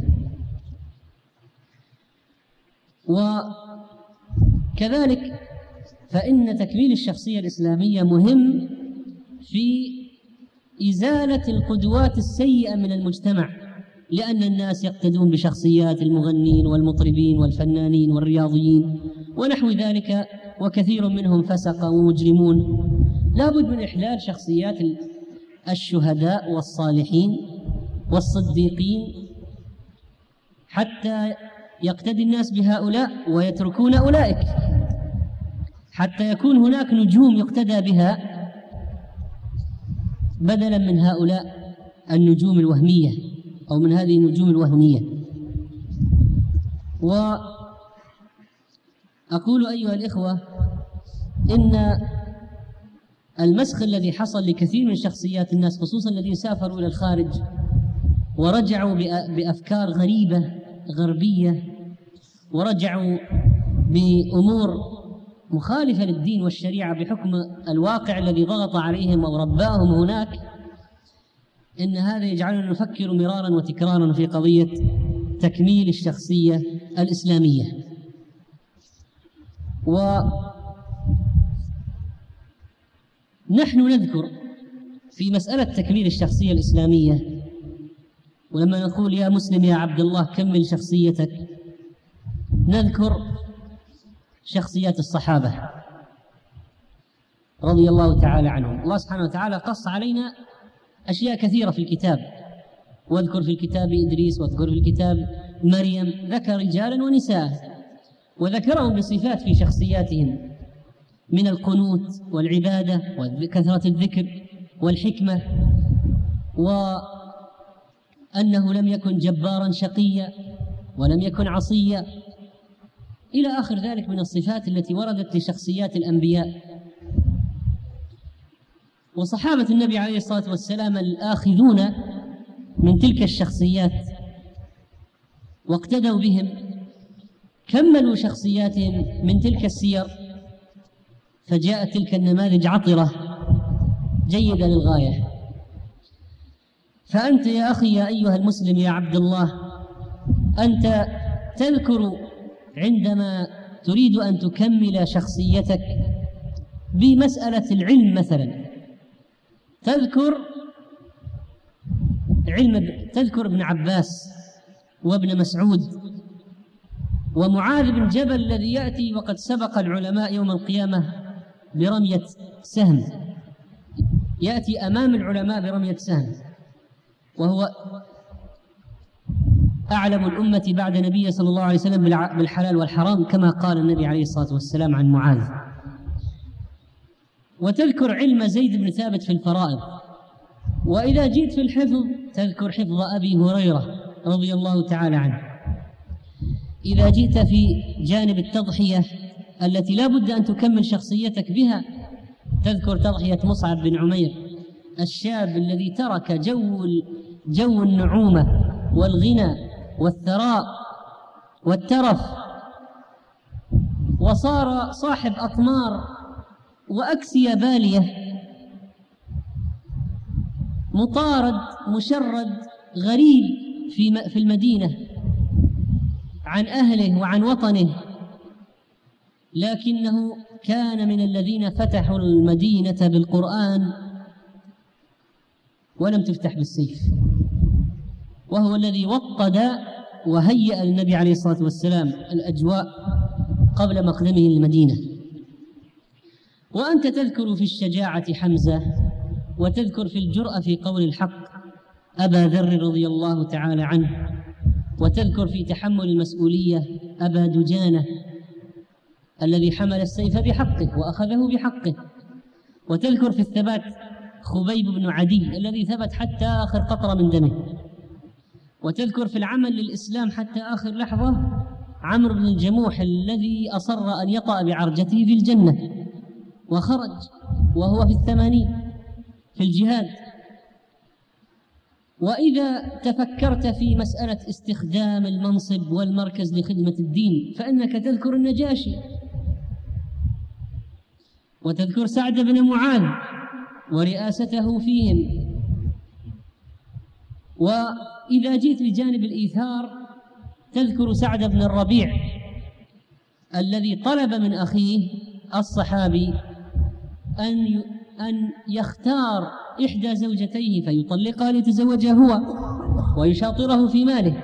Speaker 2: وكذلك فإن تكميل الشخصية الإسلامية مهم في إزالة القدوات السيئة من المجتمع، لأن الناس يقتدون بشخصيات المغنين والمطربين والفنانين والرياضيين ونحو ذلك، وكثير منهم فسقة ومجرمون. لا بد من إحلال شخصيات الشهداء والصالحين والصديقين حتى يقتدي الناس بهؤلاء ويتركون أولئك، حتى يكون هناك نجوم يقتدى بها بدلا من هؤلاء النجوم الوهمية أو من هذه النجوم الوهمية. وأقول أيها الإخوة إن المسخ الذي حصل لكثير من شخصيات الناس، خصوصا الذين سافروا إلى الخارج ورجعوا بأفكار غريبة غربية ورجعوا بأمور مخالفة للدين والشريعة بحكم الواقع الذي ضغط عليهم أو رباهم هناك، إن هذا يجعلنا نفكر مرارا وتكرارا في قضية تكميل الشخصية الإسلامية. ونحن نذكر في مسألة تكميل الشخصية الإسلامية، ولما نقول يا مسلم يا عبد الله كمل شخصيتك، نذكر شخصيات الصحابة رضي الله تعالى عنهم. الله سبحانه وتعالى قص علينا أشياء كثيرة في الكتاب، واذكر في الكتاب إدريس واذكر في الكتاب مريم، ذكر رجالا ونساء وذكرهم بصفات في شخصياتهم من القنوت والعبادة وكثرة الذكر والحكمة، وأنه لم يكن جبارا شقيا ولم يكن عصيا إلى آخر ذلك من الصفات التي وردت لشخصيات الأنبياء. وصحابة النبي عليه الصلاة والسلام الآخذون من تلك الشخصيات واقتدوا بهم كملوا شخصياتهم من تلك السير، فجاءت تلك النماذج عطرة جيدة للغاية. فأنت يا أخي يا أيها المسلم يا عبد الله، أنت تذكر عندما تريد أن تكمل شخصيتك بمسألة العلم مثلا، تذكر علم تذكر ابن عباس وابن مسعود ومعاذ بن جبل الذي يأتي وقد سبق العلماء يوم القيامة برمية سهم، يأتي أمام العلماء برمية سهم، وهو أعلم الأمة بعد نبي صلى الله عليه وسلم بالحلال والحرام، كما قال النبي عليه الصلاة والسلام عن معاذ. وتذكر علم زيد بن ثابت في الفرائض. وإذا جئت في الحفظ تذكر حفظ أبي هريرة رضي الله تعالى عنه. إذا جئت في جانب التضحية التي لا بد أن تكمل شخصيتك بها تذكر تضحية مصعب بن عمير الشاب الذي ترك جو جو النعومة والغنى والثراء والترف وصار صاحب أطمار وأكسية بالية، مطارد مشرد غريب في في المدينة عن أهله وعن وطنه، لكنه كان من الذين فتحوا المدينة بالقرآن ولم تفتح بالسيف، وهو الذي وطد وهيأ النبي عليه الصلاة والسلام الأجواء قبل مقدمه للمدينة. وأنت تذكر في الشجاعة حمزة، وتذكر في الجرأة في قول الحق أبا ذر رضي الله تعالى عنه، وتذكر في تحمل المسؤولية أبا دجانة الذي حمل السيف بحقه وأخذه بحقه، وتذكر في الثبات خبيب بن عدي الذي ثبت حتى آخر قطرة من دمه، وتذكر في العمل للإسلام حتى آخر لحظة عمرو بن الجموح الذي أصر أن يطأ بعرجته في الجنة وخرج وهو في الثمانين في الجهاد. وإذا تفكرت في مسألة استخدام المنصب والمركز لخدمة الدين فإنك تذكر النجاشي، وتذكر سعد بن معاذ ورئاسته فيهم. وإذا جئت لجانب الإيثار تذكر سعد بن الربيع الذي طلب من أخيه الصحابي أن أن يختار إحدى زوجتيه فيطلقها ليتزوجها هو ويشاطره في ماله.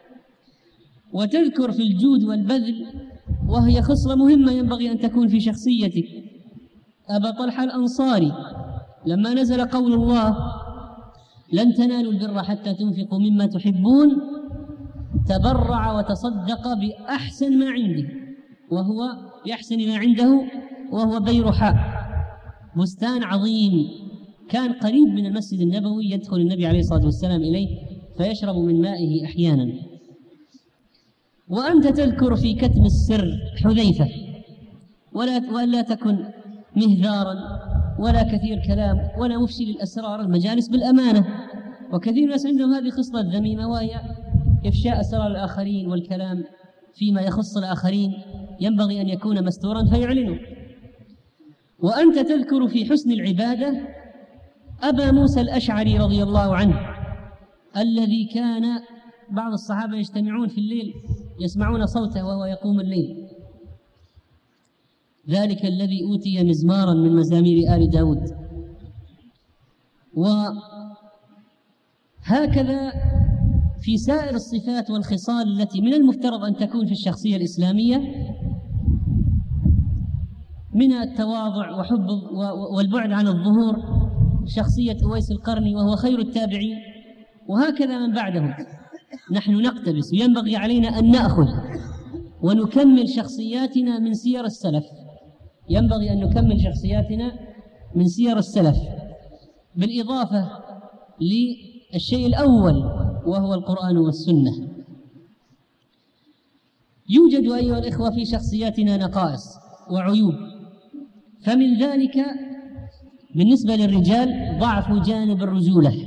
Speaker 2: وتذكر في الجود والبذل، وهي خصلة مهمة ينبغي أن تكون في شخصيتك، أبا طلحة الأنصاري لما نزل قول الله لن تنالوا البر حتى تنفقوا مما تحبون تبرع وتصدق بأحسن ما عنده، وهو بأحسن ما عنده وهو بيرحاء، بستان عظيم كان قريب من المسجد النبوي، يدخل النبي عليه الصلاة والسلام إليه فيشرب من مائه أحيانا. وأنت تذكر في كتم السر حذيفة، ولا, ولا تكن مهذارا ولا كثير كلام ولا مفشي للأسرار، المجالس بالأمانة. وكثير الناس عندهم هذه خصلة ذميمة وهي إفشاء أسرار الآخرين والكلام فيما يخص الآخرين، ينبغي أن يكون مستورا فيعلنه. وأنت تذكر في حسن العبادة أبا موسى الأشعري رضي الله عنه الذي كان بعض الصحابة يجتمعون في الليل يسمعون صوته وهو يقوم الليل، ذلك الذي أوتي مزمارا من مزامير آل داود. وهكذا في سائر الصفات والخصال التي من المفترض أن تكون في الشخصية الإسلامية من التواضع وحب والبعد عن الظهور، شخصية أويس القرني وهو خير التابعين، وهكذا من بعدهم. نحن نقتبس، وينبغي علينا أن نأخذ ونكمل شخصياتنا من سير السلف، ينبغي أن نكمل شخصياتنا من سير السلف، بالإضافة للشيء الأول وهو القرآن والسنة. يوجد أيها الإخوة في شخصياتنا نقائص وعيوب، فمن ذلك بالنسبة للرجال ضعف جانب الرجولة،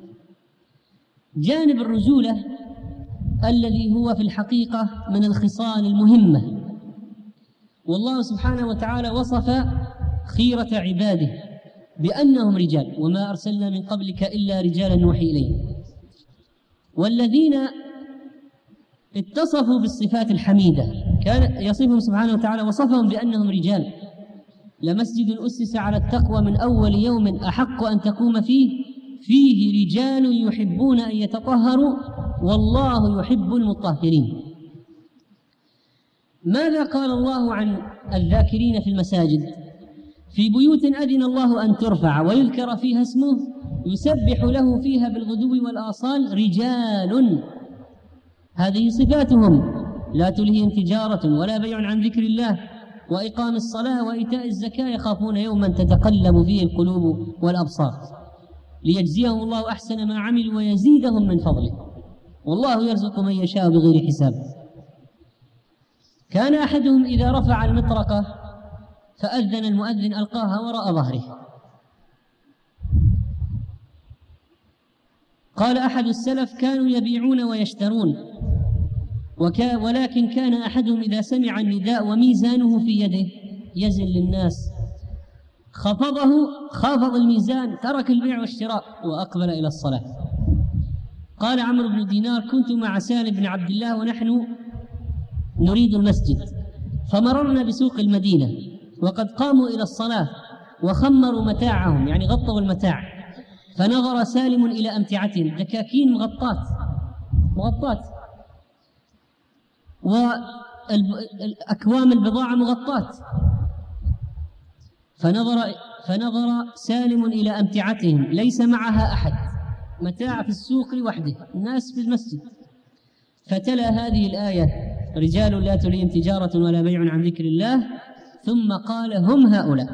Speaker 2: جانب الرجولة الذي هو في الحقيقة من الخصال المهمة. والله سبحانه وتعالى وصف خيرة عباده بأنهم رجال، وما أرسلنا من قبلك إلا رجالا نوحي إليه. والذين اتصفوا بالصفات الحميدة كان يصفهم سبحانه وتعالى وصفهم بأنهم رجال. لمسجد أسس على التقوى من أول يوم أحق أن تقوم فيه فيه رجال يحبون أن يتطهروا والله يحب المطهرين. ماذا قال الله عن الذاكرين في المساجد؟ في بيوت أذن الله أن ترفع ويذكر فيها اسمه يسبح له فيها بالغدو والآصال رجال، هذه صفاتهم لا تلهيهم تجارة ولا بيع عن ذكر الله وإقام الصلاة وإيتاء الزكاة يخافون يوما تتقلب فيه القلوب والأبصار ليجزيهم الله أحسن ما عملوا ويزيدهم من فضله، والله يرزق من يشاء بغير حساب. كان أحدهم إذا رفع المطرقة فأذن المؤذن ألقاها وراء ظهره. قال أحد السلف: كانوا يبيعون ويشترون، وكا ولكن كان أحدهم إذا سمع النداء وميزانه في يده يزن للناس، خفضه خافض الميزان، ترك البيع والشراء وأقبل إلى الصلاة. قال عمرو بن دينار: كنت مع سالم بن عبد الله ونحن نريد المسجد، فمررنا بسوق المدينة وقد قاموا إلى الصلاة وخمروا متاعهم، يعني غطوا المتاع، فنظر سالم إلى أمتعتهم، دكاكين مغطات مغطات وأكوام البضاعة مغطات، فنظر فنظر سالم إلى أمتعتهم ليس معها أحد، متاع في السوق لوحده، الناس في المسجد. فتلا هذه الآية: رجال لا تلهيهم تجارة ولا بيع عن ذكر الله، ثم قال: هم هؤلاء.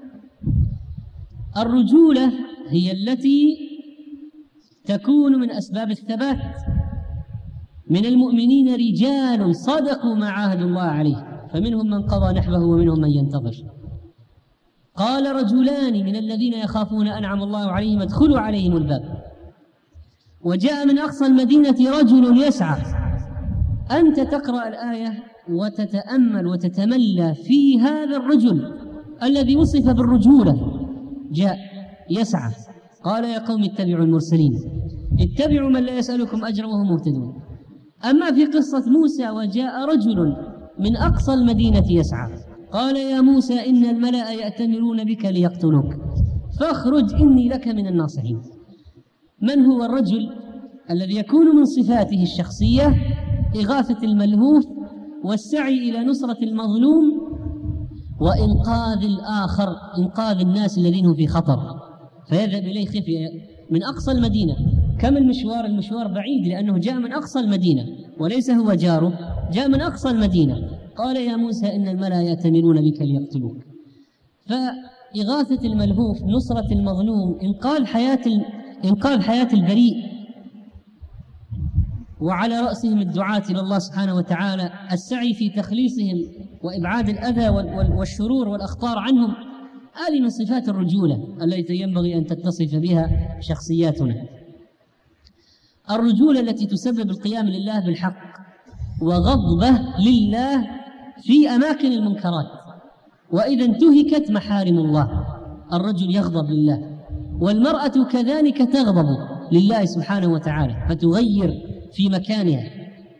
Speaker 2: الرجولة هي التي تكون من أسباب الثبات. من المؤمنين رجال صدقوا ما عاهدوا الله عليه، فمنهم من قضى نحبه ومنهم من ينتظر. قال: رجلان من الذين يخافون أنعم الله عليهم ادخلوا عليهم الباب. وجاء من أقصى المدينة رجل يسعى. أنت تقرأ الآية وتتأمل وتتملى في هذا الرجل الذي وصف بالرجولة، جاء يسعى. قال: يا قوم اتبعوا المرسلين، اتبعوا من لا يسألكم أجرا وهم مهتدون. أما في قصة موسى: وجاء رجل من أقصى المدينة يسعى، قال: يا موسى إن الملأ يأتمرون بك ليقتلوك فاخرج إني لك من الناصحين. من هو الرجل الذي يكون من صفاته الشخصية إغاثة الملهوف والسعي إلى نصرة المظلوم وإنقاذ الآخر، إنقاذ الناس الذين هم في خطر، فيذهب إليه خفية من أقصى المدينة. كم المشوار؟ المشوار بعيد لأنه جاء من أقصى المدينة وليس هو جاره، جاء من أقصى المدينة. قال: يا موسى إن الملأ يأتمرون بك ليقتلوك. فإغاثة الملهوف، نصرة المظلوم، إنقاذ حياة إنقاذ حياة البريء، وعلى رأسهم الدعاة إلى الله سبحانه وتعالى، السعي في تخليصهم وإبعاد الأذى والشرور والأخطار عنهم. هذه من صفات الرجولة التي ينبغي أن تتصف بها شخصياتنا. الرجولة التي تسبب القيام لله بالحق وغضبه لله في أماكن المنكرات، وإذا انتهكت محارم الله الرجل يغضب لله، والمرأة كذلك تغضب لله سبحانه وتعالى فتغير في مكانها.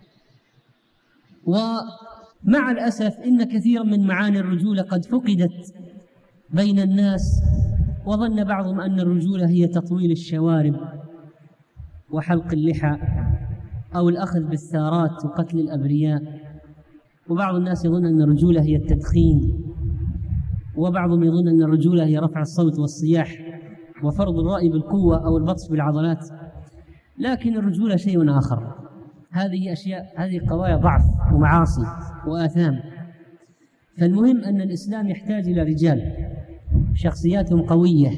Speaker 2: ومع الأسف إن كثيرا من معاني الرجولة قد فقدت بين الناس، وظن بعضهم أن الرجولة هي تطويل الشوارب وحلق اللحى أو الأخذ بالثارات وقتل الأبرياء، وبعض الناس يظن أن الرجولة هي التدخين، وبعضهم يظن أن الرجولة هي رفع الصوت والصياح وفرض الرأي بالقوة أو البطش بالعضلات. لكن الرجولة شيء آخر. هذه أشياء، هذه قضايا ضعف ومعاصي وآثام. فالمهم أن الإسلام يحتاج إلى رجال شخصياتهم قوية.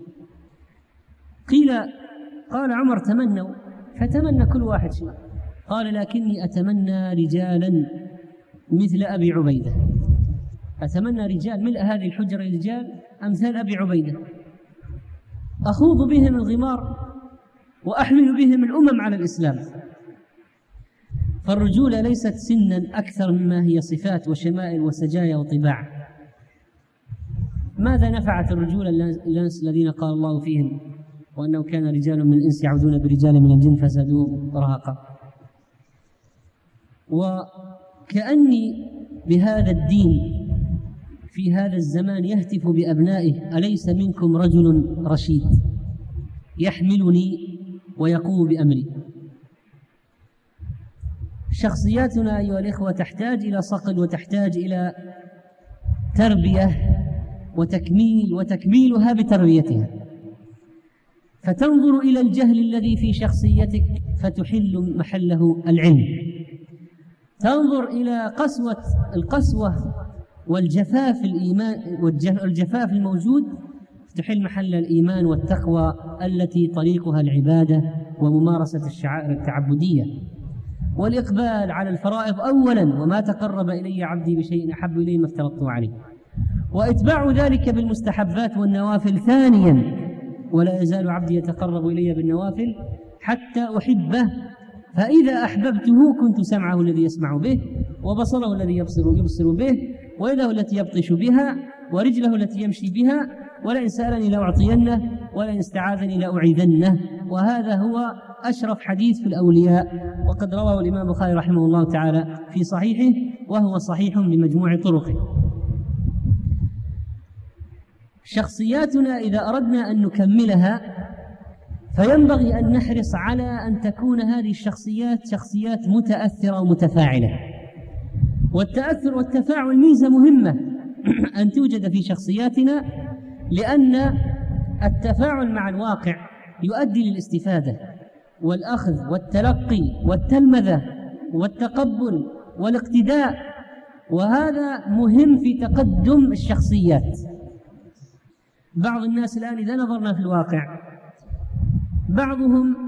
Speaker 2: قيل قال عمر: تمنوا، فتمنى كل واحد شيء. قال: لكني أتمنى رجالا مثل أبي عبيدة، أتمنى رجال ملء هذه الحجرة، رجال أمثال أبي عبيدة أخوض بهم الغمار وأحمل بهم الأمم على الإسلام. فالرجولة ليست سنا أكثر مما هي صفات وشمائل وسجايا وطباع. ماذا نفعت الرجولة الناس الذين قال الله فيهم: وأنه كان رجال من الإنس يعوذون برجال من الجن فزادوهم رهقا. وكأني بهذا الدين في هذا الزمان يهتف بأبنائه: أليس منكم رجل رشيد يحملني ويقوم بأمري. شخصياتنا أيها الإخوة تحتاج إلى صقل، وتحتاج إلى تربية وتكميل، وتكميلها بتربيتها. فتنظر إلى الجهل الذي في شخصيتك فتحل محله العلم، تنظر إلى قسوة القسوة والجفاف الإيمان والجفاف الموجود تحل محل الإيمان والتقوى التي طريقها العبادة وممارسة الشعائر التعبدية، والإقبال على الفرائض أولا، وما تقرب إلي عبدي بشيء أحب إلي ما افترضته عليه، وإتباع ذلك بالمستحبات والنوافل ثانيا، ولا يزال عبدي يتقرب إلي بالنوافل حتى أحبه، فإذا أحببته كنت سمعه الذي يسمع به، وبصره الذي يبصر يبصر به، ويده التي يبطش بها، ورجله التي يمشي بها، ولئن سألني لأعطينه، ولئن استعاذني لأعيذنه. وهذا هو أشرف حديث في الأولياء، وقد رواه الإمام البخاري رحمه الله تعالى في صحيحه، وهو صحيح بمجموع طرقه. شخصياتنا إذا أردنا أن نكملها فينبغي أن نحرص على أن تكون هذه الشخصيات شخصيات متأثرة ومتفاعلة. والتأثر والتفاعل ميزة مهمة أن توجد في شخصياتنا، لأن التفاعل مع الواقع يؤدي للاستفادة والأخذ والتلقي والتلمذة والتقبل والاقتداء، وهذا مهم في تقدم الشخصيات. بعض الناس الآن إذا نظرنا في الواقع بعضهم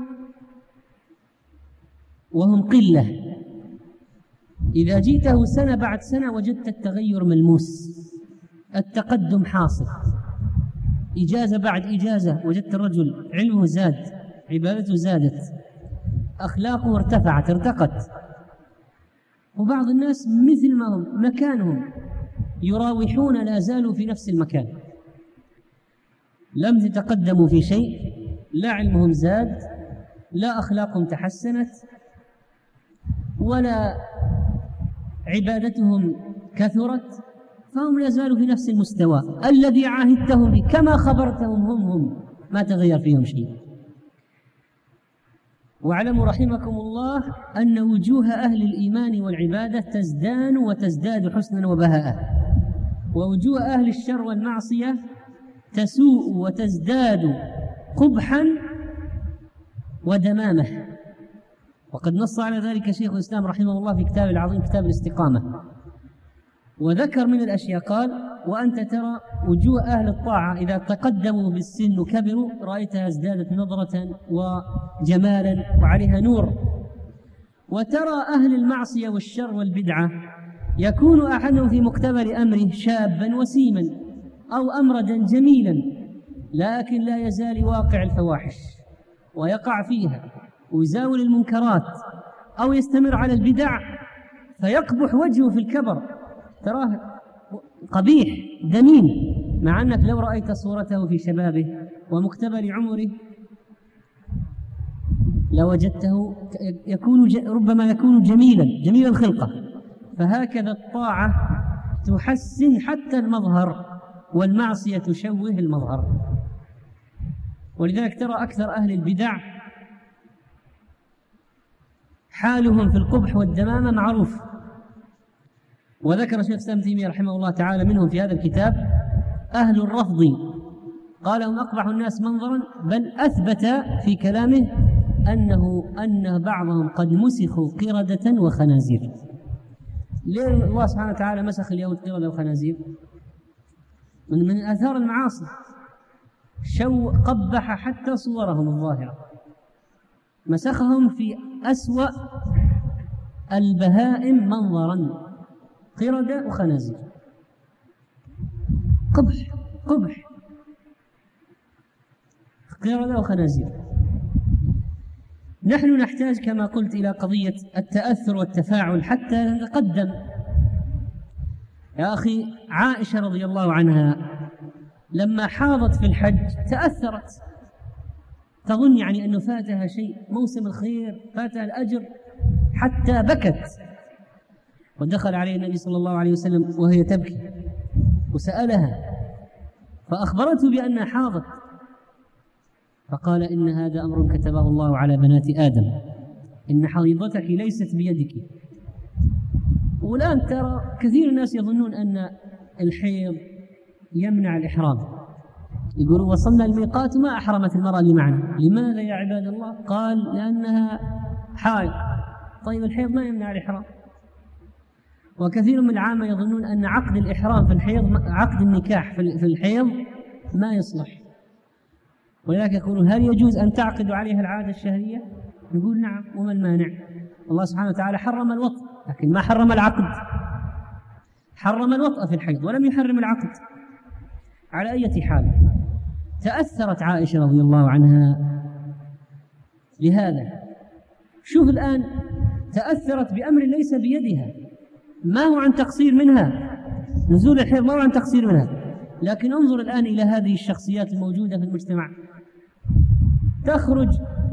Speaker 2: وهم قلة، إذا جئته سنة بعد سنة وجدت التغير ملموس، التقدم حاصل، إجازة بعد إجازة وجدت الرجل علمه زاد، عبادته زادت، أخلاقه ارتفعت ارتقت. وبعض الناس مثل ما هم مكانهم يراوحون لا زالوا في نفس المكان، لم يتقدموا في شيء، لا علمهم زاد، لا أخلاقهم تحسنت، ولا عبادتهم كثرت، فهم لا زالوا في نفس المستوى الذي عاهدتهم به، كما خبرتهم هم هم ما تغير فيهم شيء. واعلموا رحمكم الله أن وجوه أهل الإيمان والعبادة تزدان وتزداد حسنا وبهاء، ووجوه أهل الشر والمعصية تسوء وتزداد قبحا ودمامة. وقد نص على ذلك شيخ الإسلام رحمه الله في كتاب العظيم كتاب الاستقامة، وذكر من الأشياء قال: وأنت ترى وجوه أهل الطاعة إذا تقدموا بالسن وكبروا رأيتها ازدادت نضرة وجمالا وعليها نور، وترى أهل المعصية والشر والبدعة يكون أحدهم في مقتبل أمره شابا وسيما أو أمردا جميلا، لكن لا يزال واقع الفواحش ويقع فيها ويزاول المنكرات أو يستمر على البدع، فيقبح وجهه في الكبر، تراه قبيح دميم، مع أنك لو رأيت صورته في شبابه ومقتبل عمره لوجدته يكون ربما يكون جميلا جميل الخلقة. فهكذا الطاعة تحسن حتى المظهر، والمعصية تشوه المظهر. ولذلك ترى أكثر أهل البدع حالهم في القبح والدمامة معروف. وذكر شيخ الإسلام ابن تيمية رحمه الله تعالى منهم في هذا الكتاب أهل الرفض، قال هم أقبح الناس منظرا، بل أثبت في كلامه أنه أن بعضهم قد مسخوا قردة وخنازير. ليه الله سبحانه وتعالى مسخ اليهود قردة وخنازير؟ من من آثار المعاصي، شو قبح حتى صورهم الظاهرة، مسخهم في أسوأ البهائم منظرا، قردة وخنازير، قبح قبح قردة وخنازير. نحن نحتاج كما قلت إلى قضية التأثر والتفاعل حتى نتقدم. يا أخي عائشة رضي الله عنها لما حاضت في الحج تأثرت، تظن يعني أنه فاتها شيء، موسم الخير، فاتها الأجر، حتى بكت. ودخل عليه النبي صلى الله عليه وسلم وهي تبكي وسألها فأخبرته بأنها حاضت، فقال: إن هذا أمر كتبه الله على بنات آدم، إن حيضتك ليست بيدك. والآن ترى كثير من الناس يظنون أن الحيض يمنع الإحرام، يقولوا وصلنا الميقات ما أحرمت المرأة اللي معنا. لماذا يا عباد الله؟ قال: لأنها حائض. طيب الحيض ما يمنع الإحرام. وكثير من العامة يظنون أن عقد الإحرام في الحيض عقد النكاح في الحيض ما يصلح، ولذلك يقولون هل يجوز أن تعقد عليها العادة الشهرية؟ نقول نعم، وما المانع؟ الله سبحانه وتعالى حرم الوطء لكن ما حرم العقد، حرم الوطء في الحيض ولم يحرم العقد. على أي حال تأثرت عائشة رضي الله عنها لهذا. شوف الآن تأثرت بأمر ليس بيدها، ما هو عن تقصير منها، نزول الحيض ما هو عن تقصير منها، لكن انظر الآن إلى هذه الشخصيات الموجودة في المجتمع، تخرج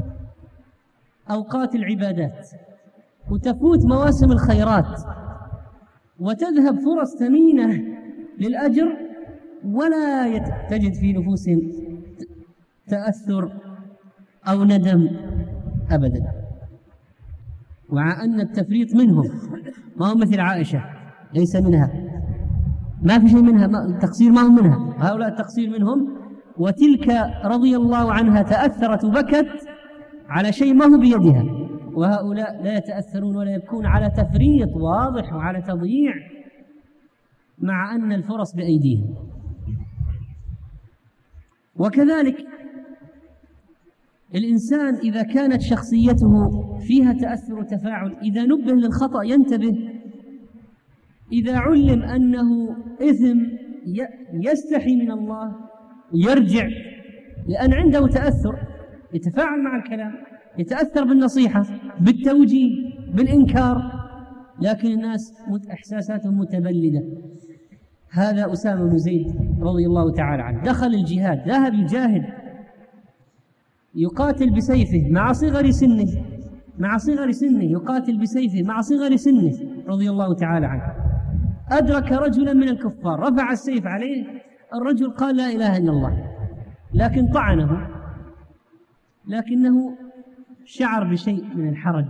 Speaker 2: أوقات العبادات وتفوت مواسم الخيرات وتذهب فرص ثمينة للأجر ولا تجد في نفوسهم تأثر أو ندم أبدا، ومع أن التفريط منهم، ما هو مثل عائشة ليس منها، ما في شيء منها، التقصير ما هو منها، هؤلاء التقصير منهم، وتلك رضي الله عنها تأثرت وبكت على شيء ما هو بيدها، وهؤلاء لا يتأثرون ولا يبكون على تفريط واضح وعلى تضييع مع أن الفرص بأيديهم. وكذلك الإنسان إذا كانت شخصيته فيها تأثر وتفاعل، إذا نبه للخطأ ينتبه، إذا علم أنه إثم يستحي من الله يرجع، لأن عنده تأثر، يتفاعل مع الكلام، يتأثر بالنصيحة، بالتوجيه، بالإنكار، لكن الناس إحساساتهم متبلدة. هذا أسامة بن زيد رضي الله تعالى عنه دخل الجهاد، ذهب يجاهد يقاتل بسيفه مع صغر سنه، مع صغر سنه يقاتل بسيفه مع صغر سنه رضي الله تعالى عنه. أدرك رجلا من الكفار رفع السيف عليه، الرجل قال لا إله إلا الله، لكن طعنه، لكنه شعر بشيء من الحرج،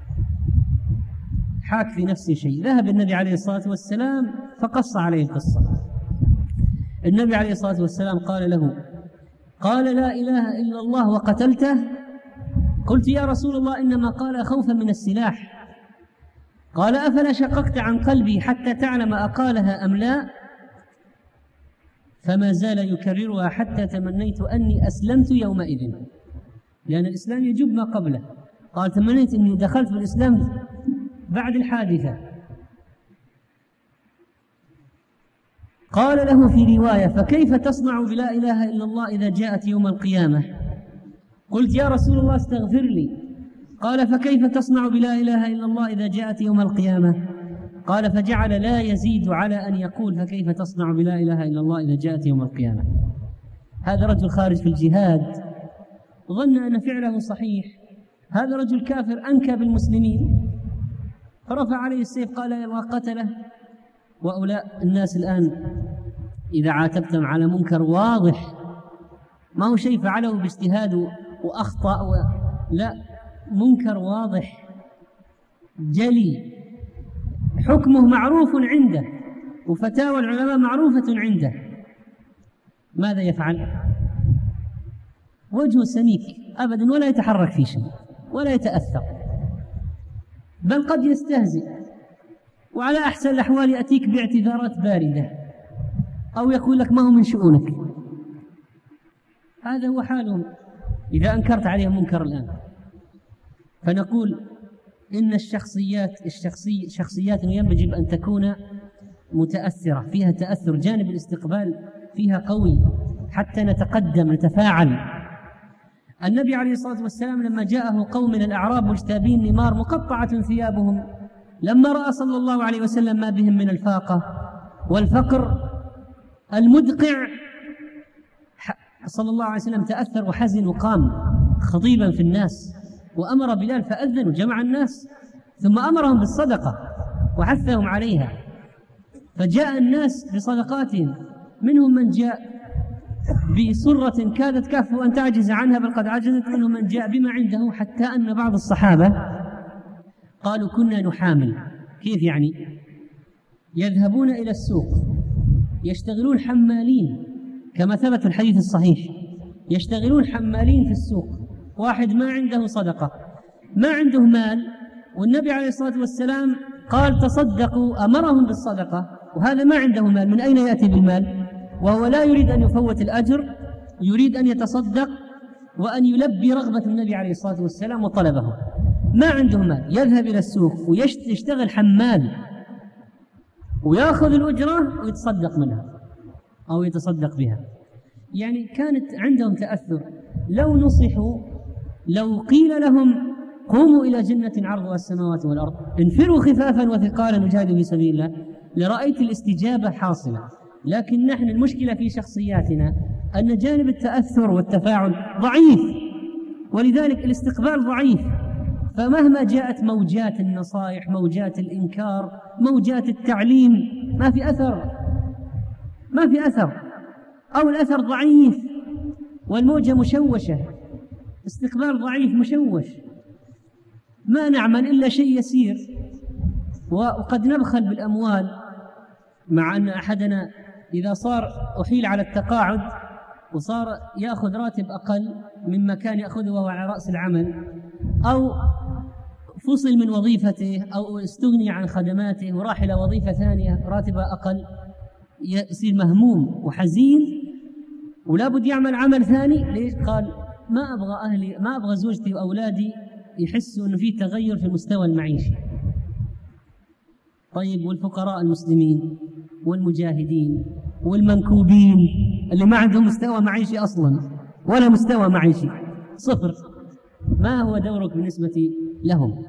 Speaker 2: حاك في نفسه شيء، ذهب النبي عليه الصلاة والسلام فقص عليه القصة. النبي عليه الصلاة والسلام قال له: قال لا إله إلا الله وقتلته؟ قلت يا رسول الله إنما قال خوفا من السلاح. قال: أفلا شققت عن قلبي حتى تعلم أقالها أم لا؟ فما زال يكررها حتى تمنيت أني أسلمت يومئذ، لأن الإسلام يجب ما قبله. قال: تمنيت أني دخلت في الإسلام بعد الحادثة. قال له في رواية: فكيف تصنع بلا إله إلا الله إذا جاءت يوم القيامة؟ قلت يا رسول الله استغفر لي. قال: فكيف تصنع بلا إله إلا الله إذا جاءت يوم القيامة؟ قال: فجعل لا يزيد على أن يقول فكيف تصنع بلا إله إلا الله إذا جاءت يوم القيامة. هذا رجل خارج في الجهاد ظن أن فعله صحيح، هذا رجل كافر أنكى بالمسلمين، فرفع عليه السيف قال لا إله قتله. وأولاء الناس الآن إذا عاتبتم على منكر واضح ما هو شيء فعله باجتهاد وأخطأ و... لا، منكر واضح جلي حكمه معروف عنده وفتاوى العلماء معروفة عنده، ماذا يفعل؟ وجهه سميك أبدا ولا يتحرك في شيء ولا يتأثر، بل قد يستهزئ، وعلى أحسن الأحوال يأتيك باعتذارات باردة أو يقول لك ما هو من شؤونك. هذا هو حالهم إذا أنكرت عليهم منكر الآن. فنقول إن الشخصيات الشخصي شخصيات ينبغي أن تكون متأثرة، فيها تأثر، جانب الاستقبال فيها قوي حتى نتقدم نتفاعل. النبي عليه الصلاة والسلام لما جاءه قوم من الأعراب مجتابين نمار مقطعة ثيابهم، لما رأى صلى الله عليه وسلم ما بهم من الفاقة والفقر المدقع، صلى الله عليه وسلم تأثر وحزن وقام خطيبا في الناس، وأمر بلال فأذن وجمع الناس، ثم أمرهم بالصدقة وحثهم عليها، فجاء الناس بصدقاتهم، منهم من جاء بسرة كادت كفه أن تعجز عنها بل قد عجزت، منهم من جاء بما عنده، حتى أن بعض الصحابة قالوا كنا نحامل. كيف يعني؟ يذهبون إلى السوق يشتغلون حمالين، كما ثبت في الحديث الصحيح، يشتغلون حمالين في السوق، واحد ما عنده صدقة، ما عنده مال، والنبي عليه الصلاة والسلام قال تصدقوا، أمرهم بالصدقة، وهذا ما عنده مال، من أين يأتي بالمال؟ وهو لا يريد أن يفوت الأجر، يريد أن يتصدق وأن يلبي رغبة النبي عليه الصلاة والسلام وطلبه. ما عنده مال، يذهب إلى السوق ويشتغل حمال ويأخذ الأجرة ويتصدق منها أو يتصدق بها. يعني كانت عندهم تأثر. لو نصحوا، لو قيل لهم قوموا إلى جنة عرضها السماوات والأرض، انفروا خفافا وثقالا وجاهدوا في سبيل الله، لرأيت الاستجابة حاصلة. لكن نحن المشكلة في شخصياتنا أن جانب التأثر والتفاعل ضعيف، ولذلك الاستقبال ضعيف. فمهما جاءت موجات النصائح، موجات الإنكار، موجات التعليم، ما في أثر، ما في أثر، أو الأثر ضعيف والموجة مشوشة، استقبال ضعيف مشوش، ما نعمل إلا شيء يسير، وقد نبخل بالأموال. مع أن أحدنا إذا صار أحيل على التقاعد وصار يأخذ راتب أقل مما كان يأخذه وهو على رأس العمل، أو فصل من وظيفته أو استغني عن خدماته وراح إلى وظيفة ثانية راتبها أقل، يصير مهموم وحزين ولا بد يعمل عمل ثاني. ليش؟ قال ما أبغى أهلي، ما أبغى زوجتي وأولادي يحسوا أنه في تغير في المستوى المعيشي. طيب والفقراء المسلمين والمجاهدين والمنكوبين اللي ما عندهم مستوى معيشي أصلا ولا مستوى معيشي، صفر، ما هو دورك بالنسبة لهم؟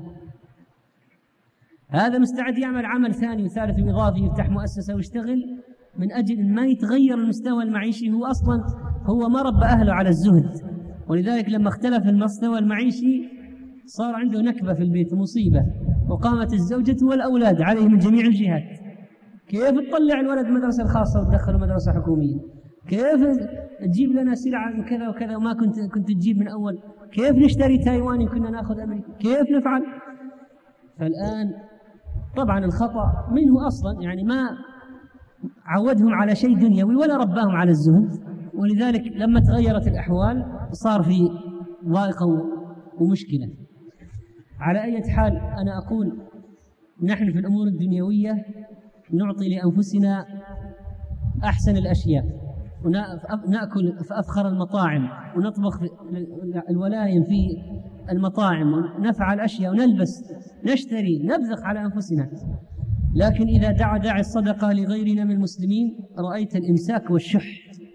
Speaker 2: هذا مستعد يعمل عمل ثاني وثالث وإضافي، يفتح مؤسسة ويشتغل من أجل أن ما يتغير المستوى المعيشي. هو أصلا هو ما ربى أهله على الزهد، ولذلك لما اختلف المستوى المعيشي صار عنده نكبة في البيت، مصيبة، وقامت الزوجة والأولاد عليه من جميع الجهات. كيف تطلع الولد مدرسة خاصة وتدخله مدرسة حكومية؟ كيف تجيب لنا سلعة من كذا وكذا وما كنت كنت تجيب من أول؟ كيف نشتري تايواني كنا نأخذ أمريكا؟ كيف نفعل؟ فالآن طبعا الخطأ منه أصلا، يعني ما عودهم على شيء دنيوي ولا رباهم على الزهد، ولذلك لما تغيرت الأحوال صار في ضائقة ومشكلة. على أي حال أنا أقول نحن في الأمور الدنيوية نعطي لأنفسنا أحسن الأشياء، ونأكل في أفخر المطاعم، ونطبخ الولايم في المطاعم، ونفعل أشياء، ونلبس، نشتري، نبذخ على أنفسنا. لكن إذا دعا داعي الصدقة لغيرنا من المسلمين رأيت الإمساك والشح.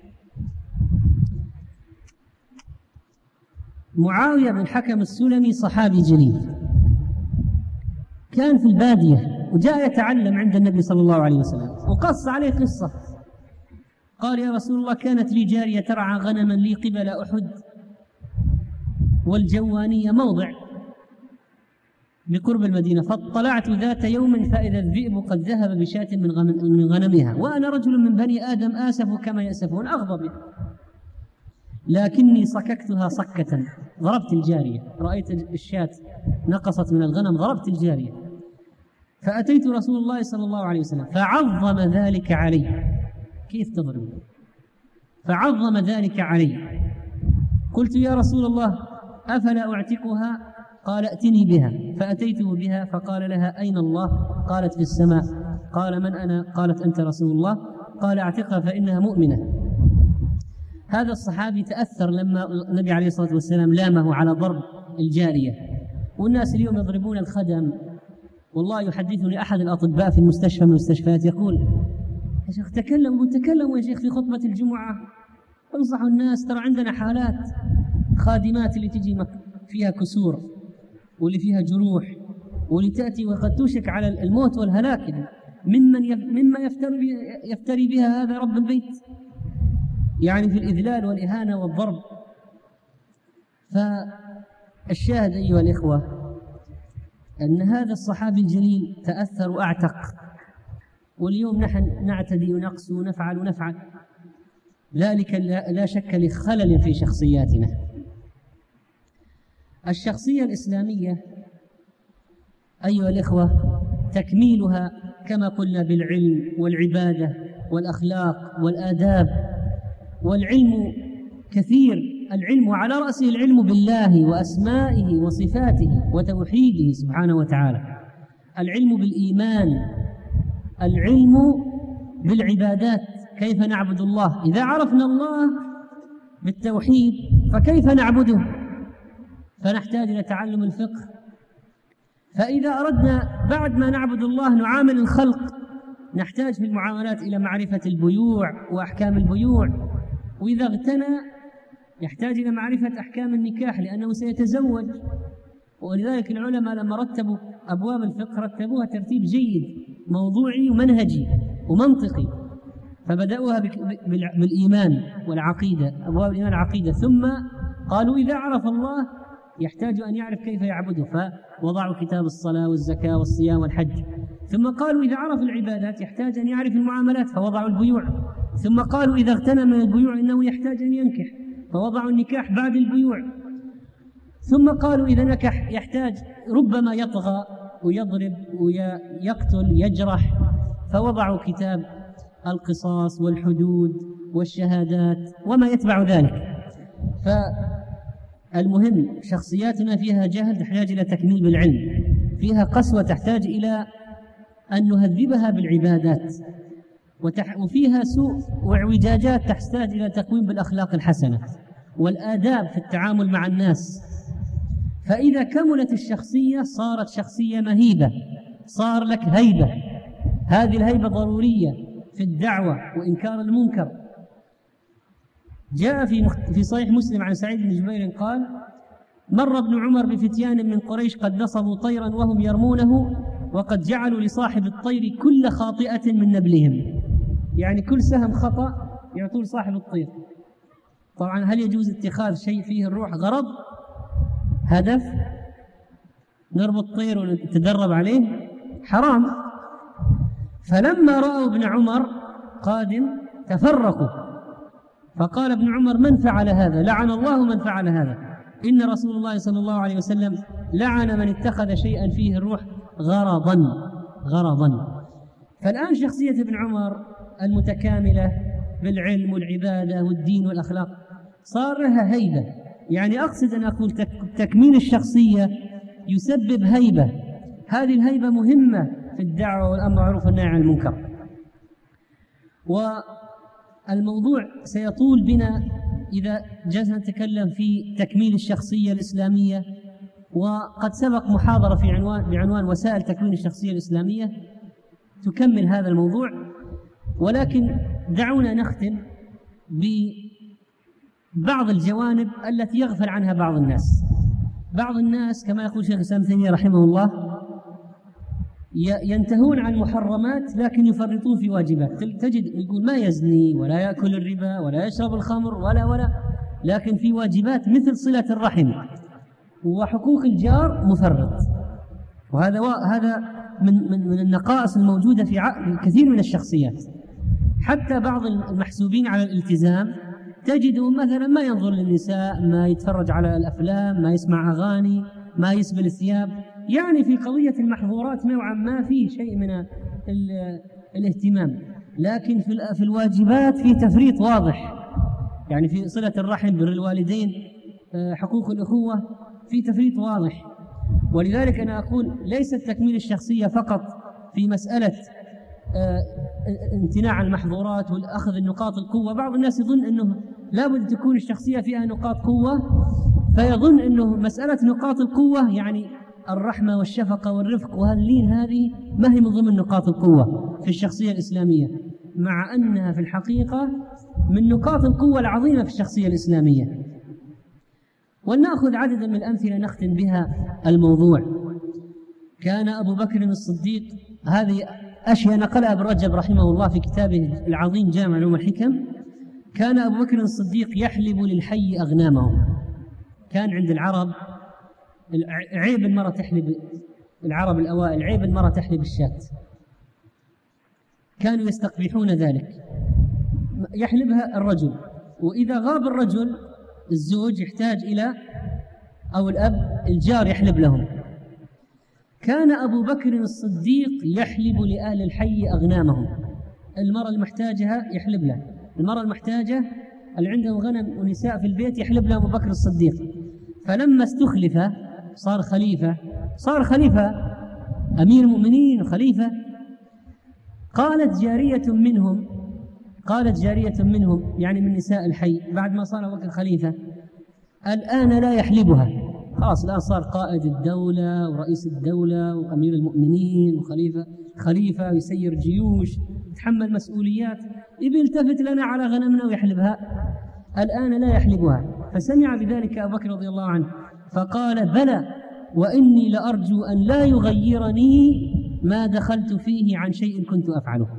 Speaker 2: معاوية بن حكم السلمي صحابي جليل، كان في البادية وجاء يتعلم عند النبي صلى الله عليه وسلم، وقص عليه قصة. قال يا رسول الله كانت لي جارية ترعى غنما لي قبل أحد، والجوانية موضع بقرب المدينة، فاطلعت ذات يوم فإذا الذئب قد ذهب بشاة من غنمها، وأنا رجل من بني آدم آسف كما يأسفون، أغضب، لكني صككتها صكة، ضربت الجارية، رأيت الشاة نقصت من الغنم ضربت الجارية، فأتيت رسول الله صلى الله عليه وسلم فعظم ذلك علي. كيف تضرب؟ فعظم ذلك علي. قلت يا رسول الله أفلا أعتقها؟ قال ائتني بها، فأتيته بها فقال لها أين الله؟ قالت في السماء. قال من أنا؟ قالت أنت رسول الله. قال اعتقها فإنها مؤمنة. هذا الصحابي تأثر لما النبي عليه الصلاة والسلام لامه على ضرب الجارية، والناس اليوم يضربون الخدم. والله يحدثني أحد الأطباء في المستشفى من المستشفيات يقول يا شيخ تكلموا تكلموا يا شيخ في خطبة الجمعة، انصحوا الناس، ترى عندنا حالات خادمات اللي تجي فيها كسور واللي فيها جروح واللي تأتي وقد توشك على الموت والهلاك، ممن مما يفتري يفتري بها هذا رب البيت، يعني في الإذلال والإهانة والضرب. فالشاهد أيها الإخوة أن هذا الصحابي الجليل تأثر وأعتق، واليوم نحن نعتدي ونقص ونفعل ونفعل، ذلك لا شك لخلل في شخصياتنا. الشخصية الإسلامية أيها الإخوة تكميلها كما قلنا بالعلم والعبادة والأخلاق والآداب، والعلم كثير، العلم على رأسه العلم بالله وأسمائه وصفاته وتوحيده سبحانه وتعالى. العلم بالإيمان، العلم بالعبادات، كيف نعبد الله. إذا عرفنا الله بالتوحيد فكيف نعبده؟ فنحتاج إلى تعلم الفقه. فإذا أردنا بعد ما نعبد الله نعامل الخلق، نحتاج في المعاملات إلى معرفة البيوع وأحكام البيوع. وإذا اغتنى يحتاج إلى معرفة أحكام النكاح لأنه سيتزوج. ولذلك العلماء لما رتبوا أبواب الفقه رتبوها ترتيب جيد موضوعي ومنهجي ومنطقي، فبدأوها بالإيمان والعقيدة، أبواب الإيمان والعقيدة، ثم قالوا إذا عرف الله يحتاج أن يعرف كيف يعبده، فوضعوا كتاب الصلاة والزكاة والصيام والحج. ثم قالوا إذا عرف العبادات يحتاج أن يعرف المعاملات، فوضعوا البيوع. ثم قالوا إذا اغتنى من البيوع إنه يحتاج أن ينكح، فوضعوا النكاح بعد البيوع. ثم قالوا إذا نكح يحتاج ربما يطغى ويضرب ويقتل يجرح، فوضعوا كتاب القصاص والحدود والشهادات وما يتبع ذلك. فالمهم شخصياتنا فيها جهل تحتاج إلى تكميل بالعلم، فيها قسوة تحتاج إلى أن نهذبها بالعبادات، وفيها سوء واعوجاجات تحتاج إلى تقويم بالأخلاق الحسنة والآداب في التعامل مع الناس. فإذا كملت الشخصية صارت شخصية مهيبة، صار لك هيبة. هذه الهيبة ضرورية في الدعوة وإنكار المنكر. جاء في في صحيح مسلم عن سعيد بن جبير قال: مر ابن عمر بفتيان من قريش قد نصبوا طيرا وهم يرمونه، وقد جعلوا لصاحب الطير كل خاطئة من نبلهم، يعني كل سهم خطأ يعطون صاحب الطير. طبعا هل يجوز اتخاذ شيء فيه الروح غرض هدف نربط طير ونتدرب عليه؟ حرام. فلما رأوا ابن عمر قادم تفرقوا، فقال ابن عمر: من فعل هذا؟ لعن الله من فعل هذا، إن رسول الله صلى الله عليه وسلم لعن من اتخذ شيئا فيه الروح غرضا غرضا. فالآن شخصية ابن عمر المتكاملة بالعلم والعبادة والدين والأخلاق صار لها هيبة. يعني أقصد أن أقول تكميل الشخصية يسبب هيبة، هذه الهيبة مهمة في الدعوة والأمر بالمعروف والنهي عن المنكر. والموضوع سيطول بنا إذا جلسنا نتكلم في تكميل الشخصية الإسلامية، وقد سبق محاضرة في عنوان بعنوان وسائل تكوين الشخصية الإسلامية تكمل هذا الموضوع. ولكن دعونا نختم ببعض الجوانب التي يغفل عنها بعض الناس. بعض الناس كما يقول شيخ الإسلام ابن تيمية رحمه الله ينتهون عن محرمات لكن يفرطون في واجبات. تجد يقول ما يزني ولا يأكل الربا ولا يشرب الخمر ولا ولا لكن في واجبات مثل صلة الرحم وحقوق الجار مفرط. وهذا هذا من من من النقائص الموجودة في كثير من الشخصيات. حتى بعض المحسوبين على الالتزام تجده مثلا ما ينظر للنساء، ما يتفرج على الأفلام، ما يسمع أغاني، ما يسبل الثياب، يعني في قضية المحظورات نوعا ما في شيء من الاهتمام. لكن في الواجبات في تفريط واضح، يعني في صلة الرحم، بر الوالدين، حقوق الأخوة، في تفريط واضح. ولذلك أنا أقول ليس تكميل الشخصية فقط في مسألة امتناع المحظورات والأخذ النقاط القوة. بعض الناس يظن أنه لابد تكون الشخصية فيها نقاط قوة، فيظن أنه مسألة نقاط القوة يعني الرحمة والشفقة والرفق واللين، هذه ما هي من ضمن نقاط القوة في الشخصية الإسلامية، مع أنها في الحقيقة من نقاط القوة العظيمة في الشخصية الإسلامية. ولنأخذ عددا من الأمثلة نختم بها الموضوع. كان أبو بكر الصديق، هذه أشياء نقلها ابن رجب رحمه الله في كتابه العظيم جامع علوم الحكم. كان أبو بكر الصديق يحلب للحي أغنامهم. كان عند العرب عيب المرأة تحلب، العرب الأوائل عيب المرأة تحلب الشاة، كانوا يستقبحون ذلك، يحلبها الرجل، وإذا غاب الرجل الزوج يحتاج إلى أو الأب الجار يحلب لهم. كان أبو بكر الصديق يحلب لأهل الحي أغنامهم، المرأة المحتاجها يحلب لها، المرأة المحتاجة اللي عندهم غنم ونساء في البيت يحلب لها أبو بكر الصديق. فلما استخلف صار خليفة صار خليفة أمير المؤمنين خليفة. قالت جارية منهم قالت جارية منهم يعني من نساء الحي بعد ما صار أبو بكر خليفة: الآن لا يحلبها، خلاص الآن صار قائد الدولة ورئيس الدولة وأمير المؤمنين وخليفة خليفة ويسير جيوش يتحمل مسؤوليات، يبي يلتفت لنا على غنمنا ويحلبها، الآن لا يحلبها. فسمع بذلك أبو بكر رضي الله عنه فقال: بلى، وإني لأرجو أن لا يغيرني ما دخلت فيه عن شيء كنت أفعله.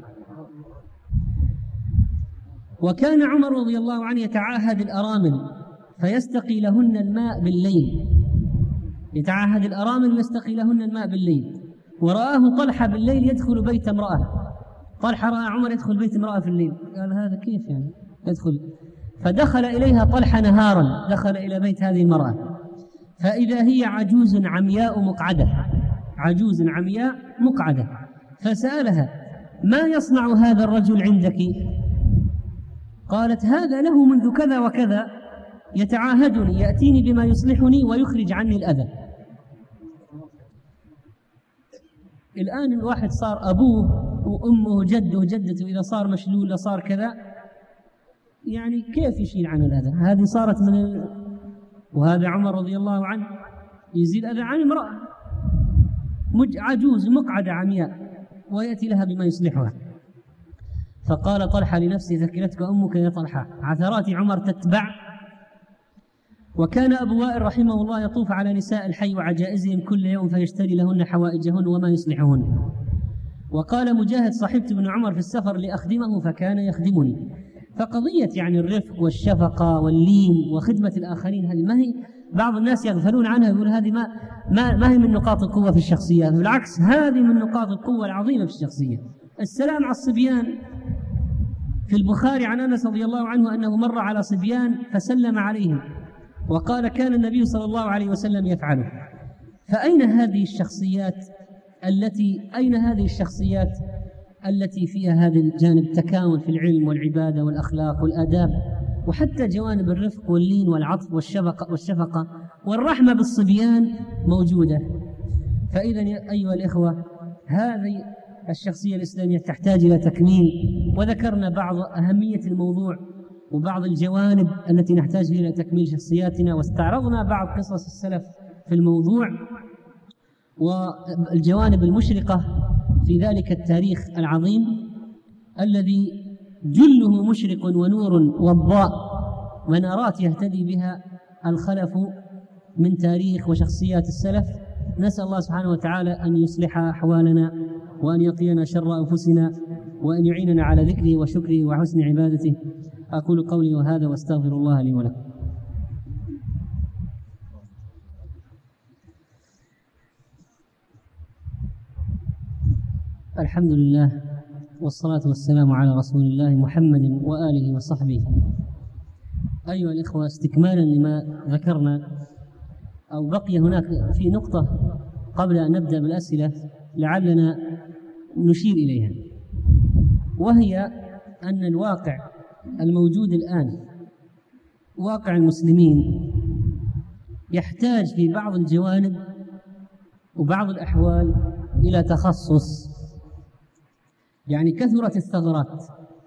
Speaker 2: وكان عمر رضي الله عنه يتعاهد الأرامل فيستقي لهن الماء بالليل، يتعاهد الأرامل ويستقي لهن الماء بالليل. ورآه طلحة بالليل يدخل بيت امرأة، طلحة رأى عمر يدخل بيت امرأة في الليل، قال: هذا كيف يعني يدخل؟ فدخل إليها طلحة نهارا، دخل إلى بيت هذه المرأة فإذا هي عجوز عمياء مقعدة، عجوز عمياء مقعدة، فسألها: ما يصنع هذا الرجل عندك؟ قالت: هذا له منذ كذا وكذا، يتعاهدني، يأتيني بما يصلحني ويخرج عني الأذى. الآن الواحد صار أبوه وأمه وجده وجدته إذا صار مشلول صار كذا، يعني كيف يشيل عن الأذى؟ هذه صارت من ال... وهذا عمر رضي الله عنه يزيل الأذى عن امرأة عجوز مقعدة عمياء ويأتي لها بما يصلحها. فقال طلحة لنفسه: ذكرتك أمك يا طلحة، عثرات عمر تتبع. وكان أبو وائل رحمه الله يطوف على نساء الحي وعجائزهم كل يوم فيشتري لهن حوائجهن وما يصلحهن. وقال مجاهد: صحبت ابن عمر في السفر لأخدمه فكان يخدمني. فقضية يعني الرفق والشفقة واللين وخدمة الآخرين هذه ما هي، بعض الناس يغفلون عنها، يقول هذه ما, ما, ما هي من نقاط القوة في الشخصية، بالعكس هذه من نقاط القوة العظيمة في الشخصية. السلام على الصبيان. في البخاري عن أنس رضي الله عنه أنه مر على صبيان فسلم عليهم وقال: كان النبي صلى الله عليه وسلم يفعله. فأين هذه الشخصيات التي أين هذه الشخصيات التي فيها هذا الجانب التكامل في العلم والعبادة والأخلاق والآداب، وحتى جوانب الرفق واللين والعطف والشفقة, والشفقة والرحمة بالصبيان موجودة. فإذا أيها الإخوة، هذه الشخصية الإسلامية تحتاج إلى تكميل. وذكرنا بعض أهمية الموضوع وبعض الجوانب التي نحتاج إلى تكميل شخصياتنا، واستعرضنا بعض قصص السلف في الموضوع والجوانب المشرقة في ذلك التاريخ العظيم الذي جله مشرق ونور وضاء، منارات يهتدي بها الخلف من تاريخ وشخصيات السلف. نسأل الله سبحانه وتعالى أن يصلح أحوالنا وأن يقينا شر أنفسنا وأن يعيننا على ذكره وشكره وحسن عبادته. أقول قولي وهذا واستغفر الله لي ولكم. الحمد لله والصلاة والسلام على رسول الله محمد وآله وصحبه. أيها الإخوة، استكمالا لما ذكرنا، أو بقي هناك في نقطة قبل أن نبدأ بالأسئلة لعلنا نشير إليها، وهي أن الواقع الموجود الآن، واقع المسلمين، يحتاج في بعض الجوانب وبعض الأحوال إلى تخصص. يعني كثرت الثغرات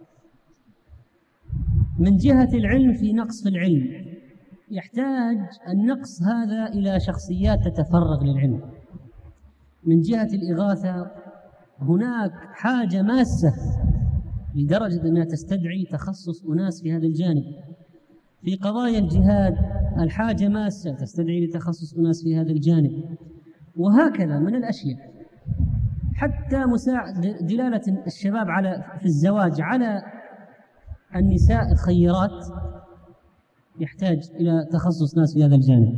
Speaker 2: من جهة العلم، في نقص في العلم، يحتاج النقص هذا إلى شخصيات تتفرغ للعلم. من جهة الإغاثة هناك حاجة ماسة لدرجة أنها تستدعي تخصص أناس في هذا الجانب. في قضايا الجهاد الحاجة ماسة تستدعي لتخصص أناس في هذا الجانب، وهكذا من الأشياء. حتى مساعد دلالة الشباب على في الزواج على النساء الخيرات يحتاج إلى تخصص ناس في هذا الجانب.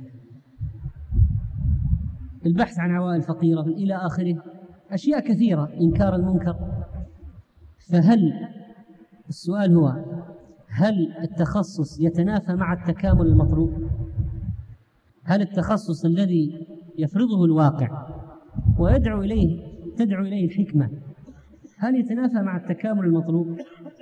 Speaker 2: البحث عن عوائل فقيرة إلى آخره، أشياء كثيرة، إنكار المنكر. فهل السؤال هو: هل التخصص يتنافى مع التكامل المطلوب؟ هل التخصص الذي يفرضه الواقع ويدعو إليه تدعو إليه الحكمة هل يتنافى مع التكامل المطلوب؟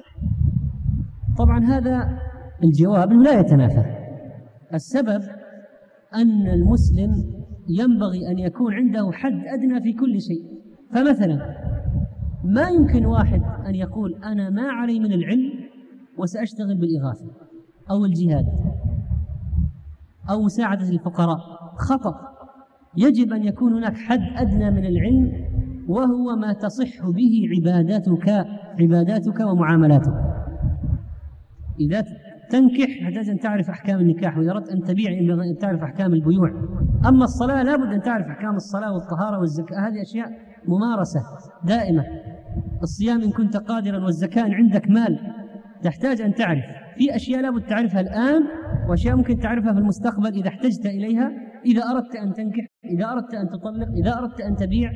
Speaker 2: طبعا هذا الجواب لا يتنافى. السبب أن المسلم ينبغي أن يكون عنده حد أدنى في كل شيء. فمثلا ما يمكن واحد أن يقول أنا ما علي من العلم وسأشتغل بالإغاثة أو الجهاد أو مساعدة الفقراء، خطأ. يجب أن يكون هناك حد أدنى من العلم، وهو ما تصح به عباداتك عباداتك ومعاملاتك. إذا تنكح يحتاج أن تعرف أحكام النكاح، وإذا أردت أن تبيع ينبغي أن تعرف أحكام البيوع. أما الصلاة لابد أن تعرف أحكام الصلاة والطهارة والزكاة، هذه أشياء ممارسة دائمة. الصيام إن كنت قادرا، والزكاة إن عندك مال تحتاج أن تعرف. في أشياء لابد تعرفها الآن، وأشياء ممكن تعرفها في المستقبل إذا احتجت إليها، إذا أردت أن تنكح، إذا أردت أن تطلق، إذا أردت أن تبيع.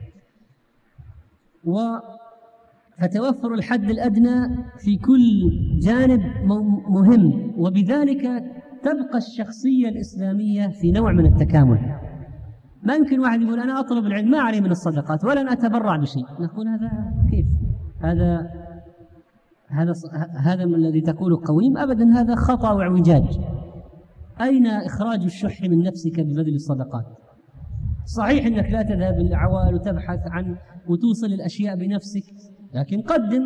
Speaker 2: و فتوفر الحد الأدنى في كل جانب مهم، وبذلك تبقى الشخصية الإسلامية في نوع من التكامل. ما يمكن واحد يقول أنا أطلب العلم ما علي من الصدقات ولن أتبرع بشيء، نقول هذا كيف؟ هذا هذا هذا من الذي تقوله قويم؟ أبدا، هذا خطأ واعوجاج. أين إخراج الشح من نفسك ببذل الصدقات؟ صحيح أنك لا تذهب للعوائل وتبحث عن وتوصل الأشياء بنفسك، لكن قدم.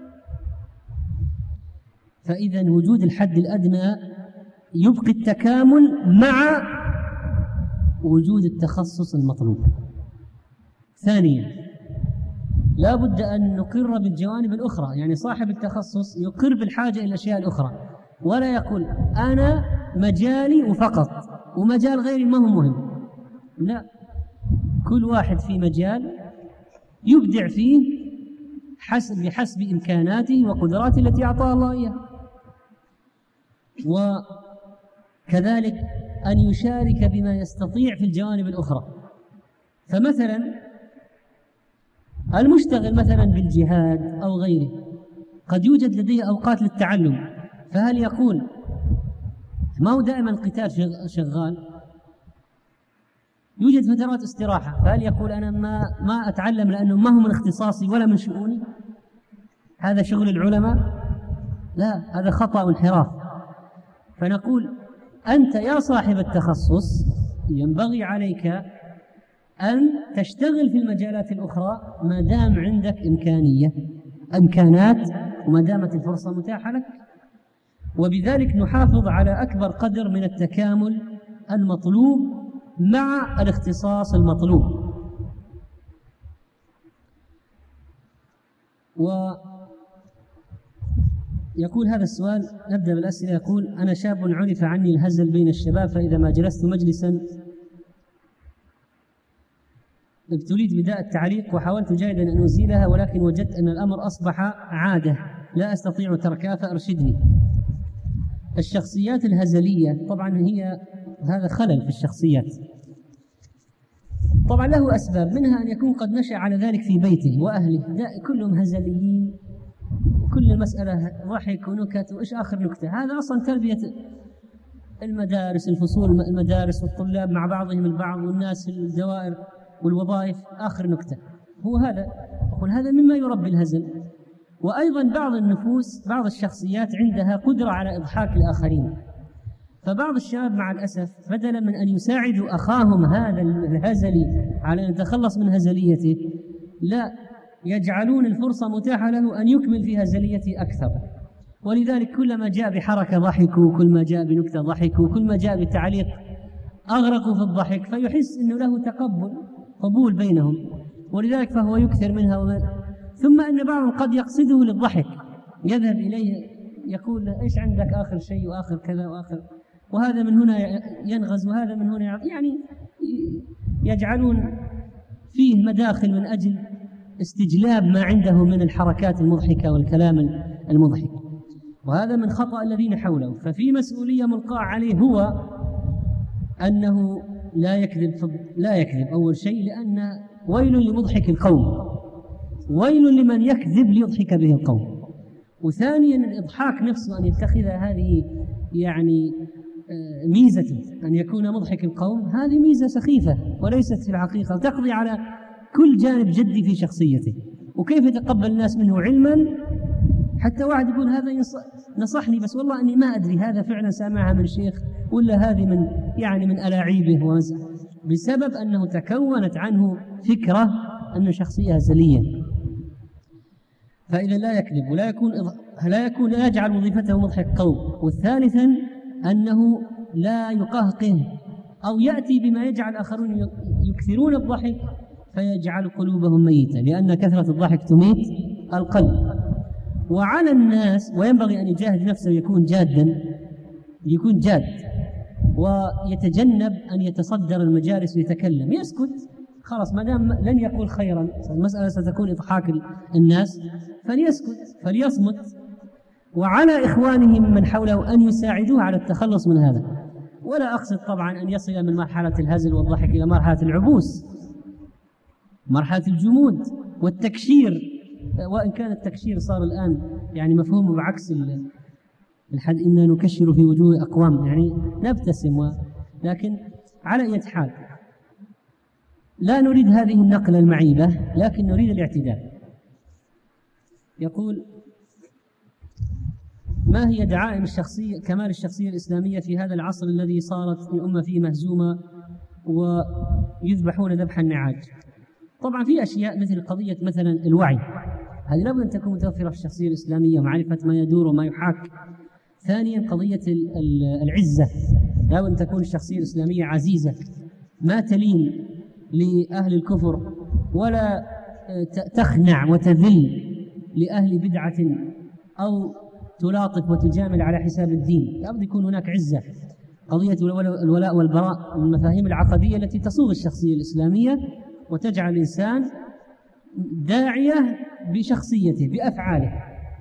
Speaker 2: فإذا وجود الحد الأدنى يبقي التكامل مع وجود التخصص المطلوب. ثانيا، لا بد أن نقر بالجوانب الأخرى، يعني صاحب التخصص يقر بالحاجة إلى الأشياء الأخرى، ولا يقول أنا مجالي وفقط ومجال غيري ما هو مهم. لا، كل واحد في مجال يبدع فيه حسب بحسب إمكاناته وقدراته التي أعطاه الله إياها. وكذلك أن يشارك بما يستطيع في الجوانب الأخرى. فمثلا المشتغل مثلا بالجهاد أو غيره قد يوجد لديه أوقات للتعلم، فهل يقول ما هو دائما القتال شغال، يوجد فترات استراحة، فهل يقول أنا ما ما أتعلم لأنه ما هو من اختصاصي ولا من شؤوني؟ هذا شغل العلماء؟ لا، هذا خطأ وانحراف. فنقول أنت يا صاحب التخصص ينبغي عليك أن تشتغل في المجالات الأخرى ما دام عندك إمكانية إمكانات وما دامت الفرصة متاحة لك، وبذلك نحافظ على أكبر قدر من التكامل المطلوب مع الاختصاص المطلوب. ويقول هذا السؤال، نبدأ بالأسئلة. يقول أنا شاب عرف عني الهزل بين الشباب، فإذا ما جلست مجلسا ابتليت بداء التعليق وحاولت جاهدا أن أزيلها، ولكن وجدت أن الأمر أصبح عادة لا أستطيع تركها، فأرشدني. الشخصيات الهزلية طبعا هي هذا خلل في الشخصيات، طبعا له أسباب، منها أن يكون قد نشأ على ذلك في بيته وأهله كلهم هزليين، كل المسألة ضحك ونكت وإيش آخر نكتة. هذا أصلا تربية المدارس، الفصول المدارس والطلاب مع بعضهم البعض والناس في الدوائر والوظائف آخر نكتة. هو هذا أقول هذا مما يربي الهزل. وأيضا بعض النفوس بعض الشخصيات عندها قدرة على إضحاك الآخرين، فبعض الشباب مع الأسف بدلا من أن يساعدوا أخاهم هذا الهزلي على أن يتخلص من هزليته، لا، يجعلون الفرصة متاحة له أن يكمل في هزليته أكثر. ولذلك كلما جاء بحركة ضحكوا، كل ما جاء بنكتة ضحكوا، كل ما جاء بتعليق أغرقوا في الضحك، فيحس أنه له تقبل قبول بينهم، ولذلك فهو يكثر منها. ومن ثم أن بعضهم قد يقصده للضحك، يذهب إليه يقول له إيش عندك آخر شيء وآخر كذا وآخر، وهذا من هنا ينغز وهذا من هنا، يعني يجعلون فيه مداخل من أجل استجلاب ما عنده من الحركات المضحكة والكلام المضحك، وهذا من خطأ الذين حوله. ففي مسؤولية ملقاة عليه هو أنه لا يكذب لا يكذب أول شيء، لأن ويل لمضحك القوم، ويل لمن يكذب ليضحك به القوم. وثانيا الإضحاك نفسه أن يتخذ هذه يعني ميزة أن يكون مضحك القوم، هذه ميزة سخيفة وليست في الحقيقة، تقضي على كل جانب جدي في شخصيته. وكيف يتقبل الناس منه علما؟ حتى واحد يقول هذا نصحني بس والله أني ما أدري هذا فعلا سامعها من شيخ ولا هذه من يعني من ألاعيبه ومزح. بسبب أنه تكونت عنه فكرة أنه شخصية هزلية. فإذا لا يكذب ولا يكون لا يكون لا يجعل وظيفته مضحك قوم. والثالثا أنه لا يقهقه أو يأتي بما يجعل الآخرون يكثرون الضحك فيجعل قلوبهم ميتة، لأن كثرة الضحك تميت القلب. وعلى الناس، وينبغي أن يجاهد نفسه ويكون جادا، يكون جاد ويتجنب أن يتصدر المجالس ويتكلم، يسكت خلاص، ما دام لن يقول خيرا، المسألة ستكون إضحاك الناس، فليسكت فليصمت. وعلى إخوانه من حوله أن يساعدوه على التخلص من هذا. ولا أقصد طبعا أن يصل من مرحلة الهزل والضحك إلى مرحلة العبوس، مرحلة الجمود والتكشير، وإن كان التكشير صار الآن يعني مفهومه بعكس الحد، إننا نكشر في وجوه أقوام، يعني نبتسم و... لكن على أي حال لا نريد هذه النقلة المعيبة، لكن نريد الاعتدال. يقول: ما هي دعائم الشخصية كمال الشخصية الإسلامية في هذا العصر الذي صارت الأمة فيه مهزومة ويذبحون ذبح النعاج؟ طبعا في أشياء مثل قضية مثلا الوعي، هذه لابد أن تكون متوفرة في الشخصية الإسلامية ومعرفة ما يدور وما يحاك. ثانيا قضية العزة، لابد أن تكون الشخصية الإسلامية عزيزة، ما تلين لأهل الكفر ولا تخنع وتذل لأهل بدعة أو تلاطف وتجامل على حساب الدين، لابد يكون هناك عزة. قضية الولاء والبراء من المفاهيم العقدية التي تصوغ الشخصية الإسلامية وتجعل الإنسان داعية بشخصيته بأفعاله.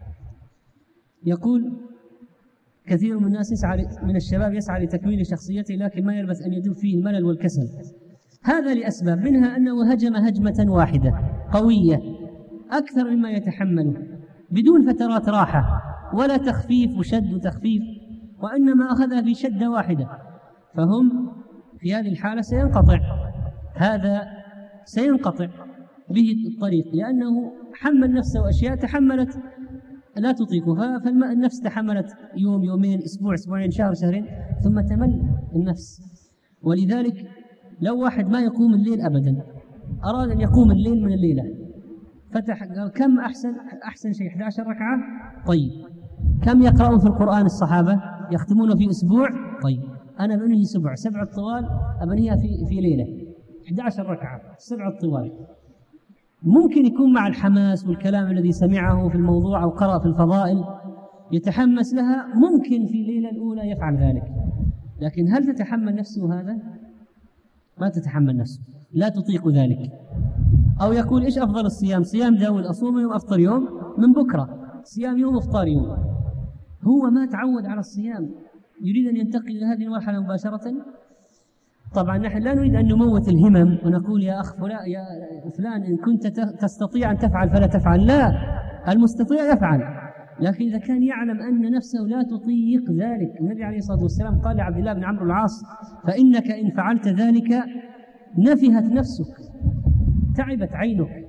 Speaker 2: يقول: كثير من الناس يسعى من الشباب يسعى لتكوين شخصيته، لكن ما يلبث أن يدب فيه الملل والكسل. هذا لأسباب، منها أنه هجم هجمة واحدة قوية أكثر مما يتحمله بدون فترات راحة ولا تخفيف وشد وتخفيف، وإنما أخذها في شدة واحدة، فهم في هذه الحالة سينقطع هذا سينقطع به الطريق، لأنه حمل نفسه أشياء تحملت لا تطيقها، فالنفس تحملت يوم يومين أسبوع أسبوعين شهر شهرين ثم تمل النفس. ولذلك لو واحد ما يقوم الليل أبدا أراد أن يقوم الليل من الليلة، فتح قال: كم أحسن أحسن شيء إحدى عشرة ركعة؟ طيب. كم يقرأون في القرآن الصحابة؟ يختمونه في أسبوع؟ طيب. أنا بنهي سبع سبع الطوال أبنيها في في ليلة إحدى عشرة ركعة سبع الطوال. ممكن يكون مع الحماس والكلام الذي سمعه في الموضوع أو قرأ في الفضائل يتحمس لها، ممكن في الليلة الأولى يفعل ذلك، لكن هل تتحمل نفسه هذا؟ ما تتحمل نفسه، لا تطيق ذلك. أو يقول: إيش أفضل الصيام؟ صيام داود، أصوم يوم أفطر يوم، من بكرة صيام يوم أفطار يوم. هو ما تعود على الصيام، يريد أن ينتقل إلى هذه المرحلة مباشرة. طبعا نحن لا نريد أن نموت الهمم ونقول يا أخ فلان يا فلان إن كنت تستطيع أن تفعل فلا تفعل، لا، المستطيع يفعل، لكن إذا كان يعلم أن نفسه لا تطيق ذلك. النبي عليه الصلاة والسلام قال لعبد الله بن عمرو العاص: فإنك إن فعلت ذلك نفهت نفسك، تعبت عينك،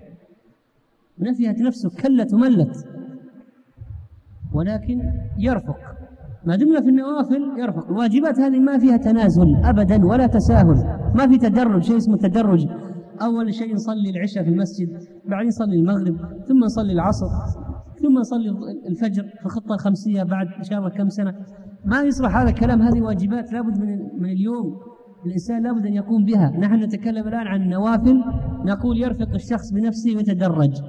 Speaker 2: نفهت نفسك، كلت وملت، ولكن يرفق. ما دمنا في النوافل يرفق. الواجبات هذه ما فيها تنازل أبدا ولا تساهل، ما في تدرج، شيء اسمه تدرج. أول شيء نصلي العشاء في المسجد، بعدين نصلي المغرب، ثم نصلي العصر، ثم نصلي الفجر في الخطة الخمسية بعد إن شاء الله كم سنة. ما يصلح هذا الكلام، هذه واجبات لابد من من اليوم الإنسان لابد أن يقوم بها. نحن نتكلم الآن عن النوافل، نقول يرفق الشخص بنفسه ويتدرج.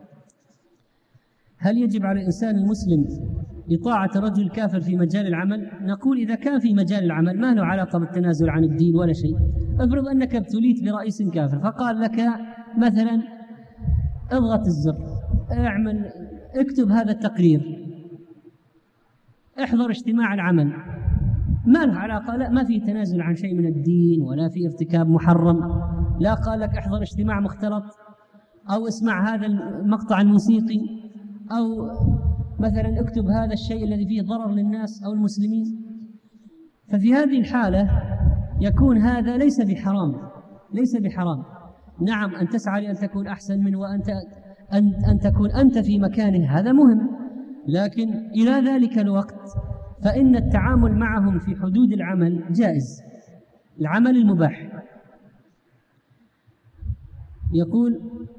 Speaker 2: هل يجب على الإنسان المسلم إطاعة رجل كافر في مجال العمل؟ نقول إذا كان في مجال العمل ما له علاقة بالتنازل عن الدين ولا شيء. افرض أنك ابتليت برئيس كافر فقال لك مثلا: اضغط الزر، اعمل، اكتب هذا التقرير، احضر اجتماع العمل، ما له علاقة، لا، ما في تنازل عن شيء من الدين ولا في ارتكاب محرم. لا قال لك احضر اجتماع مختلط أو اسمع هذا المقطع الموسيقي أو مثلا اكتب هذا الشيء الذي فيه ضرر للناس أو المسلمين. ففي هذه الحالة يكون هذا ليس بحرام، ليس بحرام. نعم أن تسعى لأن تكون أحسن منه وأنت أن, أن تكون أنت في مكانه، هذا مهم، لكن إلى ذلك الوقت فإن التعامل معهم في حدود العمل جائز، العمل المباح. يقول: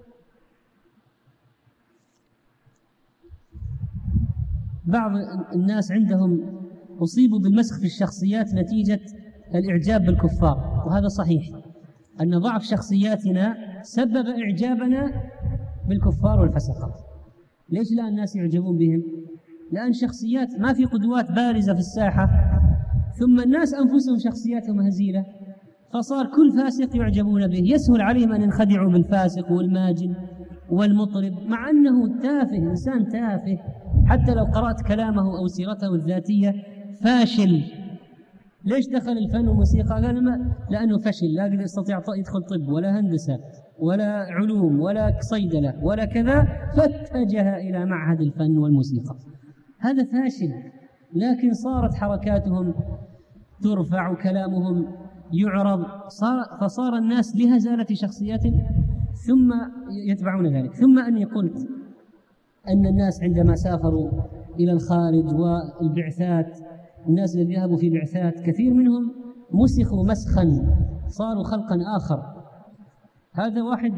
Speaker 2: بعض الناس عندهم أصيبوا بالمسخ في الشخصيات نتيجة الإعجاب بالكفار، وهذا صحيح أن ضعف شخصياتنا سبب إعجابنا بالكفار والفسقة. ليش لا الناس يعجبون بهم؟ لأن شخصيات ما في قدوات بارزة في الساحة، ثم الناس أنفسهم شخصياتهم هزيلة، فصار كل فاسق يعجبون به. يسهل عليهم أن ينخدعوا بالفاسق والماجن والمطرب، مع أنه تافه، إنسان تافه، حتى لو قرأت كلامه أو سيرته الذاتية فاشل. ليش دخل الفن والموسيقى؟ قال ما لأنه فشل، لا يقدر يستطيع يدخل طب ولا هندسة ولا علوم ولا صيدلة ولا كذا، فاتجه إلى معهد الفن والموسيقى. هذا فاشل. لكن صارت حركاتهم ترفع وكلامهم يعرض، صار فصار الناس لهزالة شخصيات ثم يتبعون ذلك. ثم أني قلت أن الناس عندما سافروا إلى الخارج والبعثات، الناس الذين ذهبوا في بعثات كثير منهم مسخوا مسخا، صاروا خلقا آخر. هذا واحد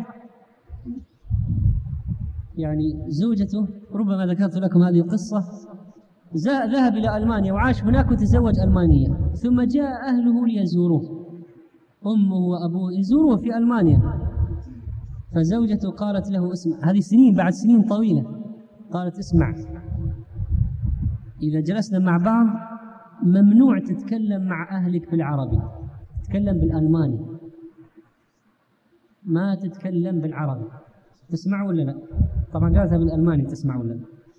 Speaker 2: يعني زوجته، ربما ذكرت لكم هذه القصة، ذهب إلى ألمانيا وعاش هناك وتزوج ألمانية، ثم جاء أهله ليزوروه، أمه وأبوه يزوروه في ألمانيا، فزوجته قالت له: اسمع، هذه سنين بعد سنين طويلة، قالت: اسمع، إذا جلسنا مع بعض ممنوع تتكلم مع أهلك بالعربي، تتكلم بالألماني، ما تتكلم بالعربي. تسمع ولا لا؟ طبعا قالتها بالألماني، تسمع ولا لا؟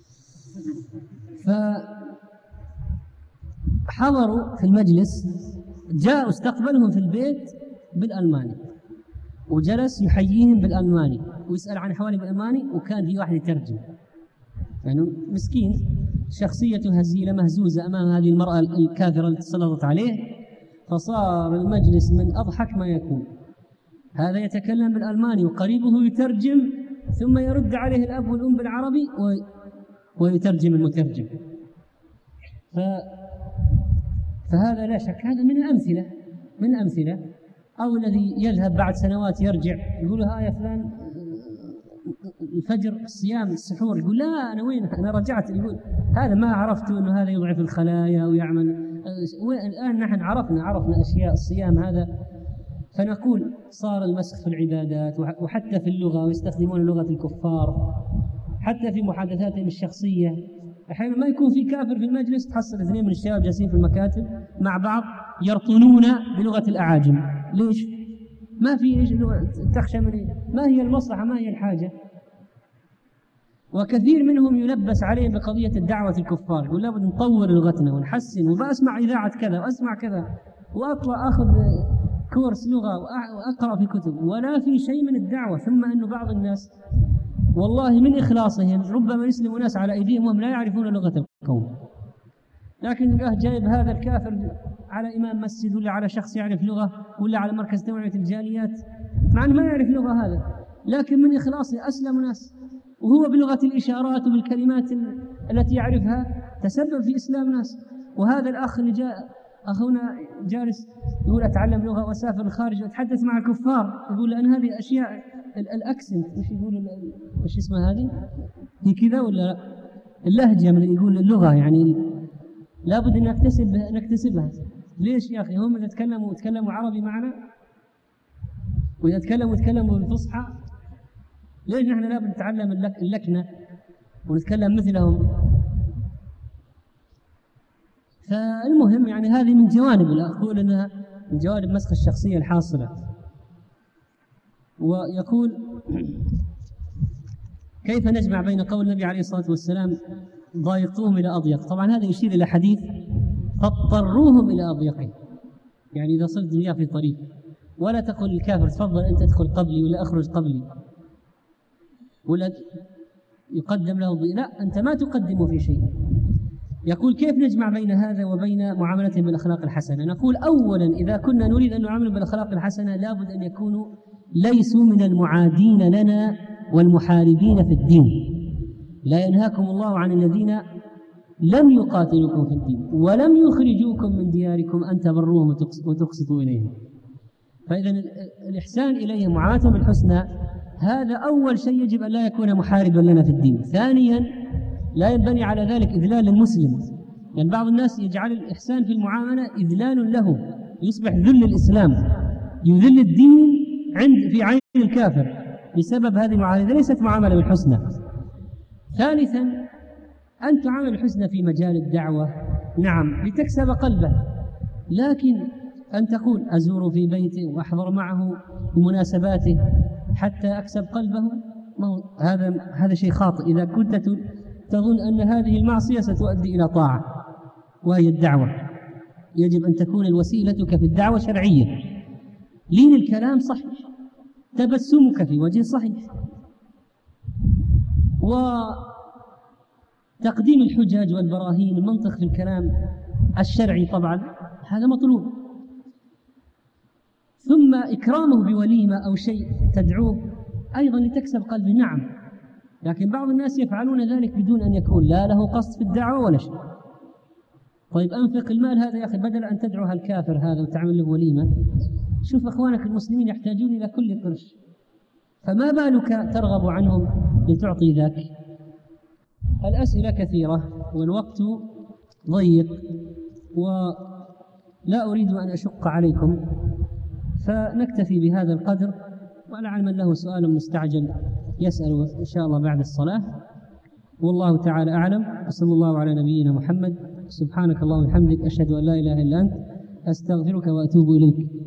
Speaker 2: فحضروا في المجلس، جاء استقبلهم في البيت بالألماني، وجلس يحييهم بالألماني ويسأل عن حوالي بالألماني، وكان في واحد يترجم. يعني مسكين، شخصيته هزيلة مهزوزة أمام هذه المرأة الكافرة التي سلطت عليه، فصار المجلس من أضحك ما يكون. هذا يتكلم بالألماني وقريبه يترجم، ثم يرد عليه الأب والأم بالعربي ويترجم المترجم. ف... فهذا لا شك هذا من الأمثلة من الأمثلة أو الذي يذهب بعد سنوات يرجع يقول: ها يا فلان الفجر الصيام السحور، يقول: لا أنا وين، أنا رجعت. يقول: هذا ما عرفت أنه هذا يضعف الخلايا ويعمل. الآن نحن عرفنا عرفنا أشياء الصيام هذا. فنقول صار المسخ في العبادات وحتى في اللغة، ويستخدمون لغة الكفار حتى في محادثاتهم الشخصية. أحيانا ما يكون في كافر في المجلس، تحصل اثنين من الشباب جالسين في المكاتب مع بعض يرطنون بلغة الأعاجم. ليش؟ ما في إيش تخشى من إيه؟ ما هي المصلحة؟ ما هي الحاجة؟ وكثير منهم يلبس عليهم بقضية الدعوة الكفار، يقول: لابد نطور لغتنا ونحسن، وبأسمع إذاعة كذا وأسمع كذا وأطلع أخذ كورس لغة وأقرأ في كتب، ولا في شيء من الدعوة. ثم أن بعض الناس والله من إخلاصهم ربما يسلموا ناس على أيديهم وهم لا يعرفون لغة القوم، لكن الله جايب هذا الكافر على إمام مسجد ولا على شخص يعرف لغة ولا على مركز توعية الجاليات، مع أنه ما يعرف لغة هذا، لكن من إخلاصه أسلم ناس، وهو بلغة الإشارات وبالكلمات التي يعرفها تسبب في إسلام ناس. وهذا الأخ اللي جاء أخونا جالس يقول: أتعلم لغة وأسافر الخارج وأتحدث مع الكفار، يقول: لأن هذه أشياء الأكسنت، إيش يقولوا، إيش اسمها هذه؟ هي كذا ولا اللهجة من يقول اللغة، يعني لابد أن نكتسب نكتسبها. ليش يا أخي؟ هم يتكلموا يتكلموا عربي معنا ويتكلموا يتكلموا بالفصحى، ليش نحن لابد نتعلم اللكنة ونتكلم مثلهم؟ فالمهم يعني هذه من جوانب، أقول أنها من جوانب مسخ الشخصية الحاصلة. ويقول: كيف نجمع بين قول النبي عليه الصلاة والسلام: ضايقوهم إلى أضيق؟ طبعا هذا يشير إلى حديث فاضطروهم إلى أضيقه، يعني إذا صرت دنيا في طريق، ولا تقل للكافر: تفضل أنت تدخل قبلي ولا أخرج قبلي، ولا يقدم له ضيق، لا، أنت ما تقدم في شيء. يقول: كيف نجمع بين هذا وبين معاملتهم بالأخلاق الحسنة؟ نقول: أولا إذا كنا نريد أن نعامل بالأخلاق الحسنة لابد أن يكونوا ليسوا من المعادين لنا والمحاربين في الدين. لا ينهاكم الله عن الذين لم يقاتلوكم في الدين ولم يخرجوكم من دياركم أن تبروهم وتقسطوا إليهم. فإذا الإحسان إليهم ومعاملتهم بالحسنى هذا أول شيء يجب أن لا يكون محاربا لنا في الدين. ثانيا لا ينبني على ذلك إذلال للمسلم، لأن يعني بعض الناس يجعل الإحسان في المعاملة إذلال له، يصبح ذل الإسلام، يذل الدين عند في عين الكافر بسبب هذه المعاملة، ليست معاملة بالحسنى. ثالثا أن تعامل الحسنى في مجال الدعوة، نعم لتكسب قلبه، لكن أن تقول أزور في بيته وأحضر معه مناسباته حتى أكسب قلبه، هذا هذا شيء خاطئ. إذا كنت تظن أن هذه المعصية ستؤدي إلى طاعة وهي الدعوة، يجب أن تكون الوسيلتك في الدعوة شرعية. لين الكلام صحيح، تبسمك في وجه صحيح، وتقديم الحجج والبراهين، المنطق في الكلام الشرعي طبعا هذا مطلوب. ثم إكرامه بوليمة أو شيء تدعوه أيضا لتكسب قلبه، نعم، لكن بعض الناس يفعلون ذلك بدون أن يكون لا له قصد في الدعوة ولا شيء. طيب أنفق المال هذا يا أخي بدل أن تدعو هالكافر هذا وتعمل له وليمة، شوف أخوانك المسلمين يحتاجون إلى كل قرش، فما بالك ترغب عنهم لتعطي ذاك؟ الأسئلة كثيرة والوقت ضيق ولا أريد أن أشق عليكم، فنكتفي بهذا القدر، ولعل من له سؤال مستعجل يسأل إن شاء الله بعد الصلاة. والله تعالى أعلم، وصلى الله على نبينا محمد. سبحانك اللهم وبحمدك، أشهد أن لا إله إلا أنت، أستغفرك وأتوب إليك.